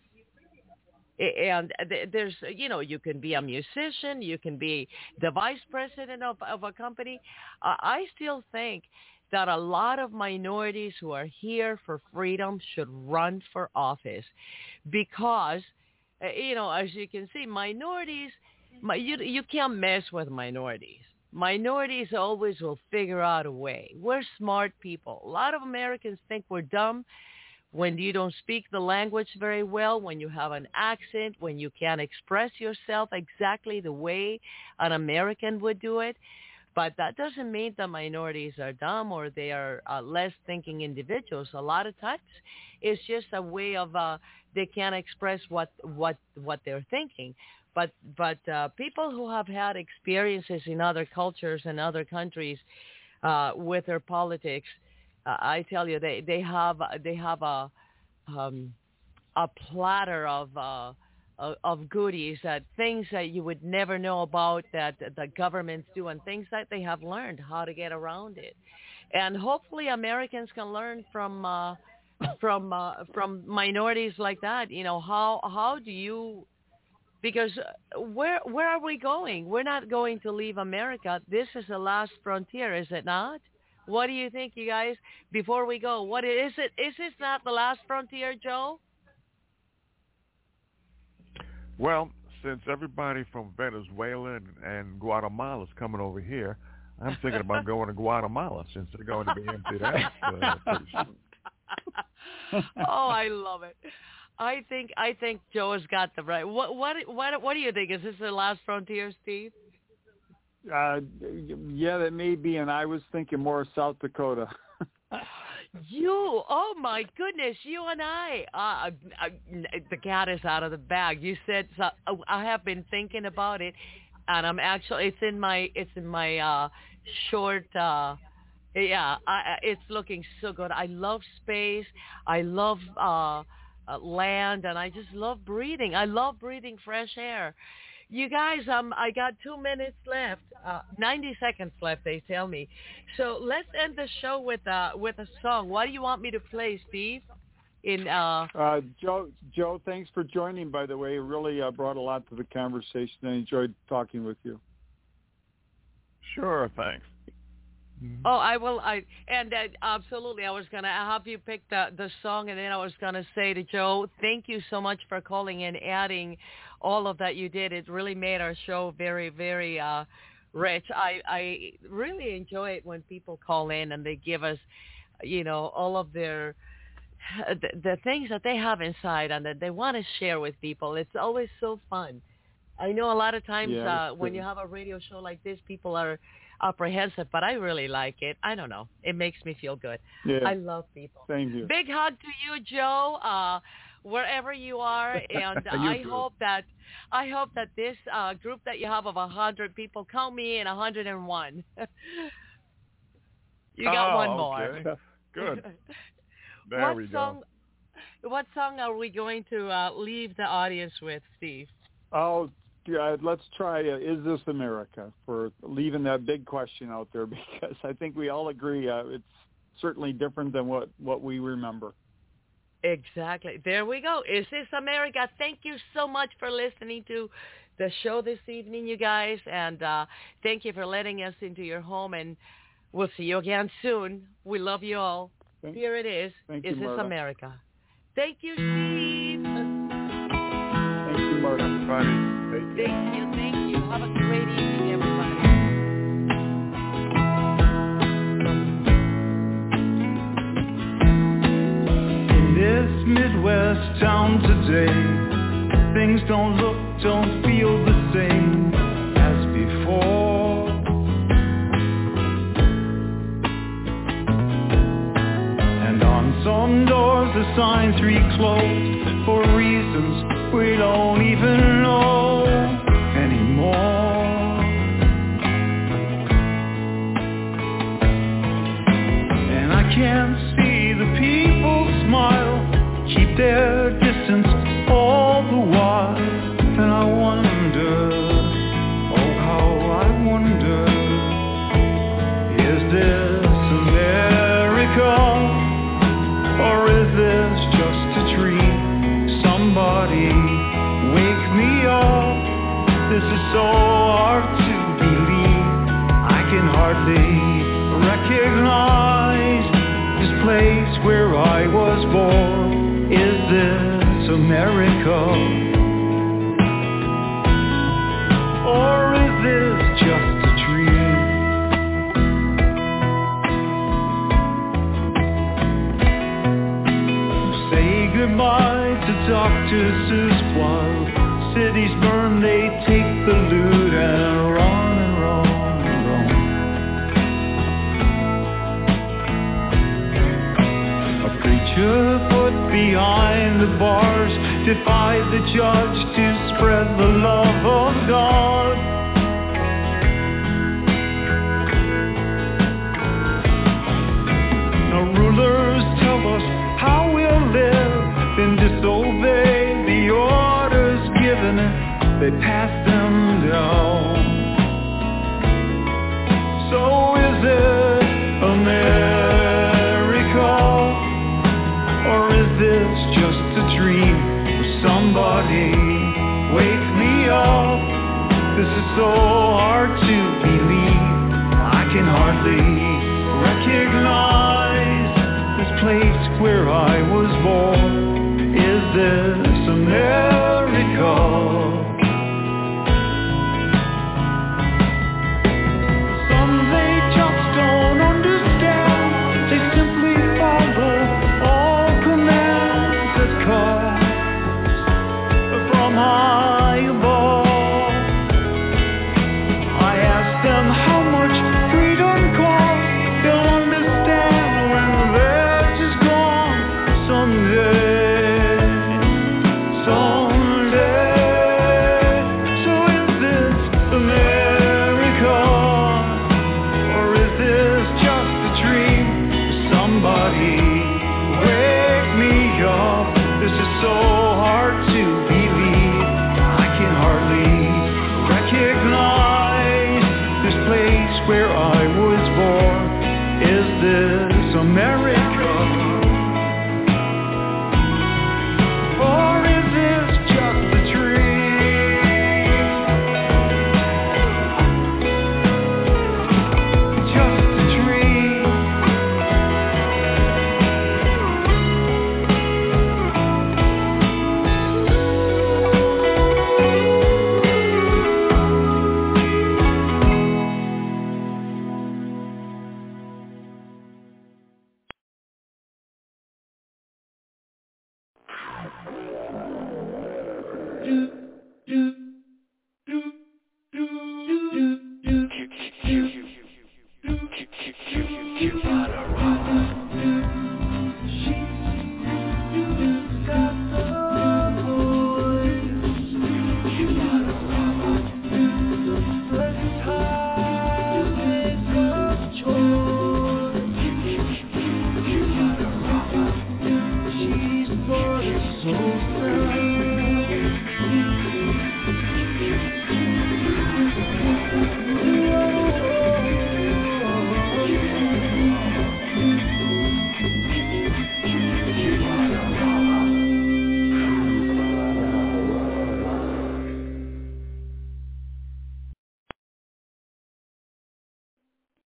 and there's, you know, you can be a musician, you can be the vice president of, of a company. Uh, I still think that a lot of minorities who are here for freedom should run for office because, uh, you know, as you can see, minorities, my, you, you can't mess with minorities. Minorities always will figure out a way. We're smart people. A lot of Americans think we're dumb. When you don't speak the language very well, when you have an accent, when you can't express yourself exactly the way an American would do it. But that doesn't mean the minorities are dumb or they are uh, less thinking individuals. A lot of times it's just a way of uh, they can't express what, what, what they're thinking. But, but uh, people who have had experiences in other cultures and other countries uh, with their politics, Uh, I tell you, they, they have they have a um, a platter of uh, of goodies, uh, things that you would never know about that the governments do, and things that they have learned how to get around it. And hopefully, Americans can learn from uh, from uh, from minorities like that. You know, how how do you? Because where where are we going? We're not going to leave America. This is the last frontier, is it not? What do you think, you guys? Before we go, what is it? Is this not the last frontier, Joe? Well, since everybody from Venezuela and, and Guatemala is coming over here, I'm thinking about going to Guatemala since they're going to be emptied out uh, pretty soon. Oh, I love it. I think I think Joe has got the right. What what what what do you think? Is this the last frontier, Steve? Uh, yeah, that may be, and I was thinking more South Dakota. You, oh my goodness, you and I, uh, uh, the cat is out of the bag. You said, so, I have been thinking about it, and I'm actually, it's in my, it's in my uh, short, uh, yeah, I, it's looking so good. I love space. I love uh, uh, land, and I just love breathing. I love breathing fresh air. You guys, um, I got two minutes left, uh, ninety seconds left, they tell me. So let's end the show with uh, with a song. What do you want me to play, Steve? In uh, uh, Joe, Joe, thanks for joining. By the way, it really uh, brought a lot to the conversation. I enjoyed talking with you. Sure, thanks. Oh, I will. I and uh, absolutely. I was gonna have you pick the the song, and then I was gonna say to Joe, thank you so much for calling and adding all of that you did. It really made our show very, very uh, rich. I I really enjoy it when people call in and they give us, you know, all of their the, the things that they have inside and that they want to share with people. It's always so fun. I know a lot of times yeah, uh, when you have a radio show like this, people are apprehensive, but I really like it. I don't know. It makes me feel good. Yeah. I love people. Same here. Big hug to you, Joe, uh, wherever you are, and I too. hope that I hope that this uh, group that you have of a hundred people, count me in a hundred and one. You got oh, one more. Okay. Good. There what we song, go. What song are we going to uh, leave the audience with, Steve? Oh, uh, let's try uh, Is This America, for leaving that big question out there, because I think we all agree uh, it's certainly different than what, what we remember. Exactly. There we go. Is this America? Thank you so much for listening to the show this evening, you guys. And uh, thank you for letting us into your home. And we'll see you again soon. We love you all. Thank, Here it is. Thank Is you, this Marta. America? Thank you, Steve. Thank you, Marta. Everybody, take care. Thank you. Thank you. Have a great evening, everybody. This Midwest town today, things don't look, don't feel the same as before. And on some doors the signs read closed for reasons we don't even know anymore. And I can't see the people smile, keep their distance all the while. And I wonder, oh how I wonder, is this America, or is this just a dream? Somebody wake me up, this is so hard to believe. I can hardly recognize this place where I was born. Is this America, or is this just a dream? Say goodbye to Doctor Seuss while cities burn, they take the loot and run and run and run. A preacher put behind the bars defied the judge to spread the love of God. Now rulers tell us how we'll live, then disobey the orders given, they pass them down. So is it America, or is this just a dream? Somebody wake me up, this is so hard to believe. I can hardly recognize this place where I was born. Is this America? Some they just don't understand, they simply follow all commands that come from high above. I ask them how much freedom costs, they'll understand when they're just gone someday, someday. So is this America, or is this just a dream? Somebody wake me up, this is so hard to believe. I can hardly recognize this place where I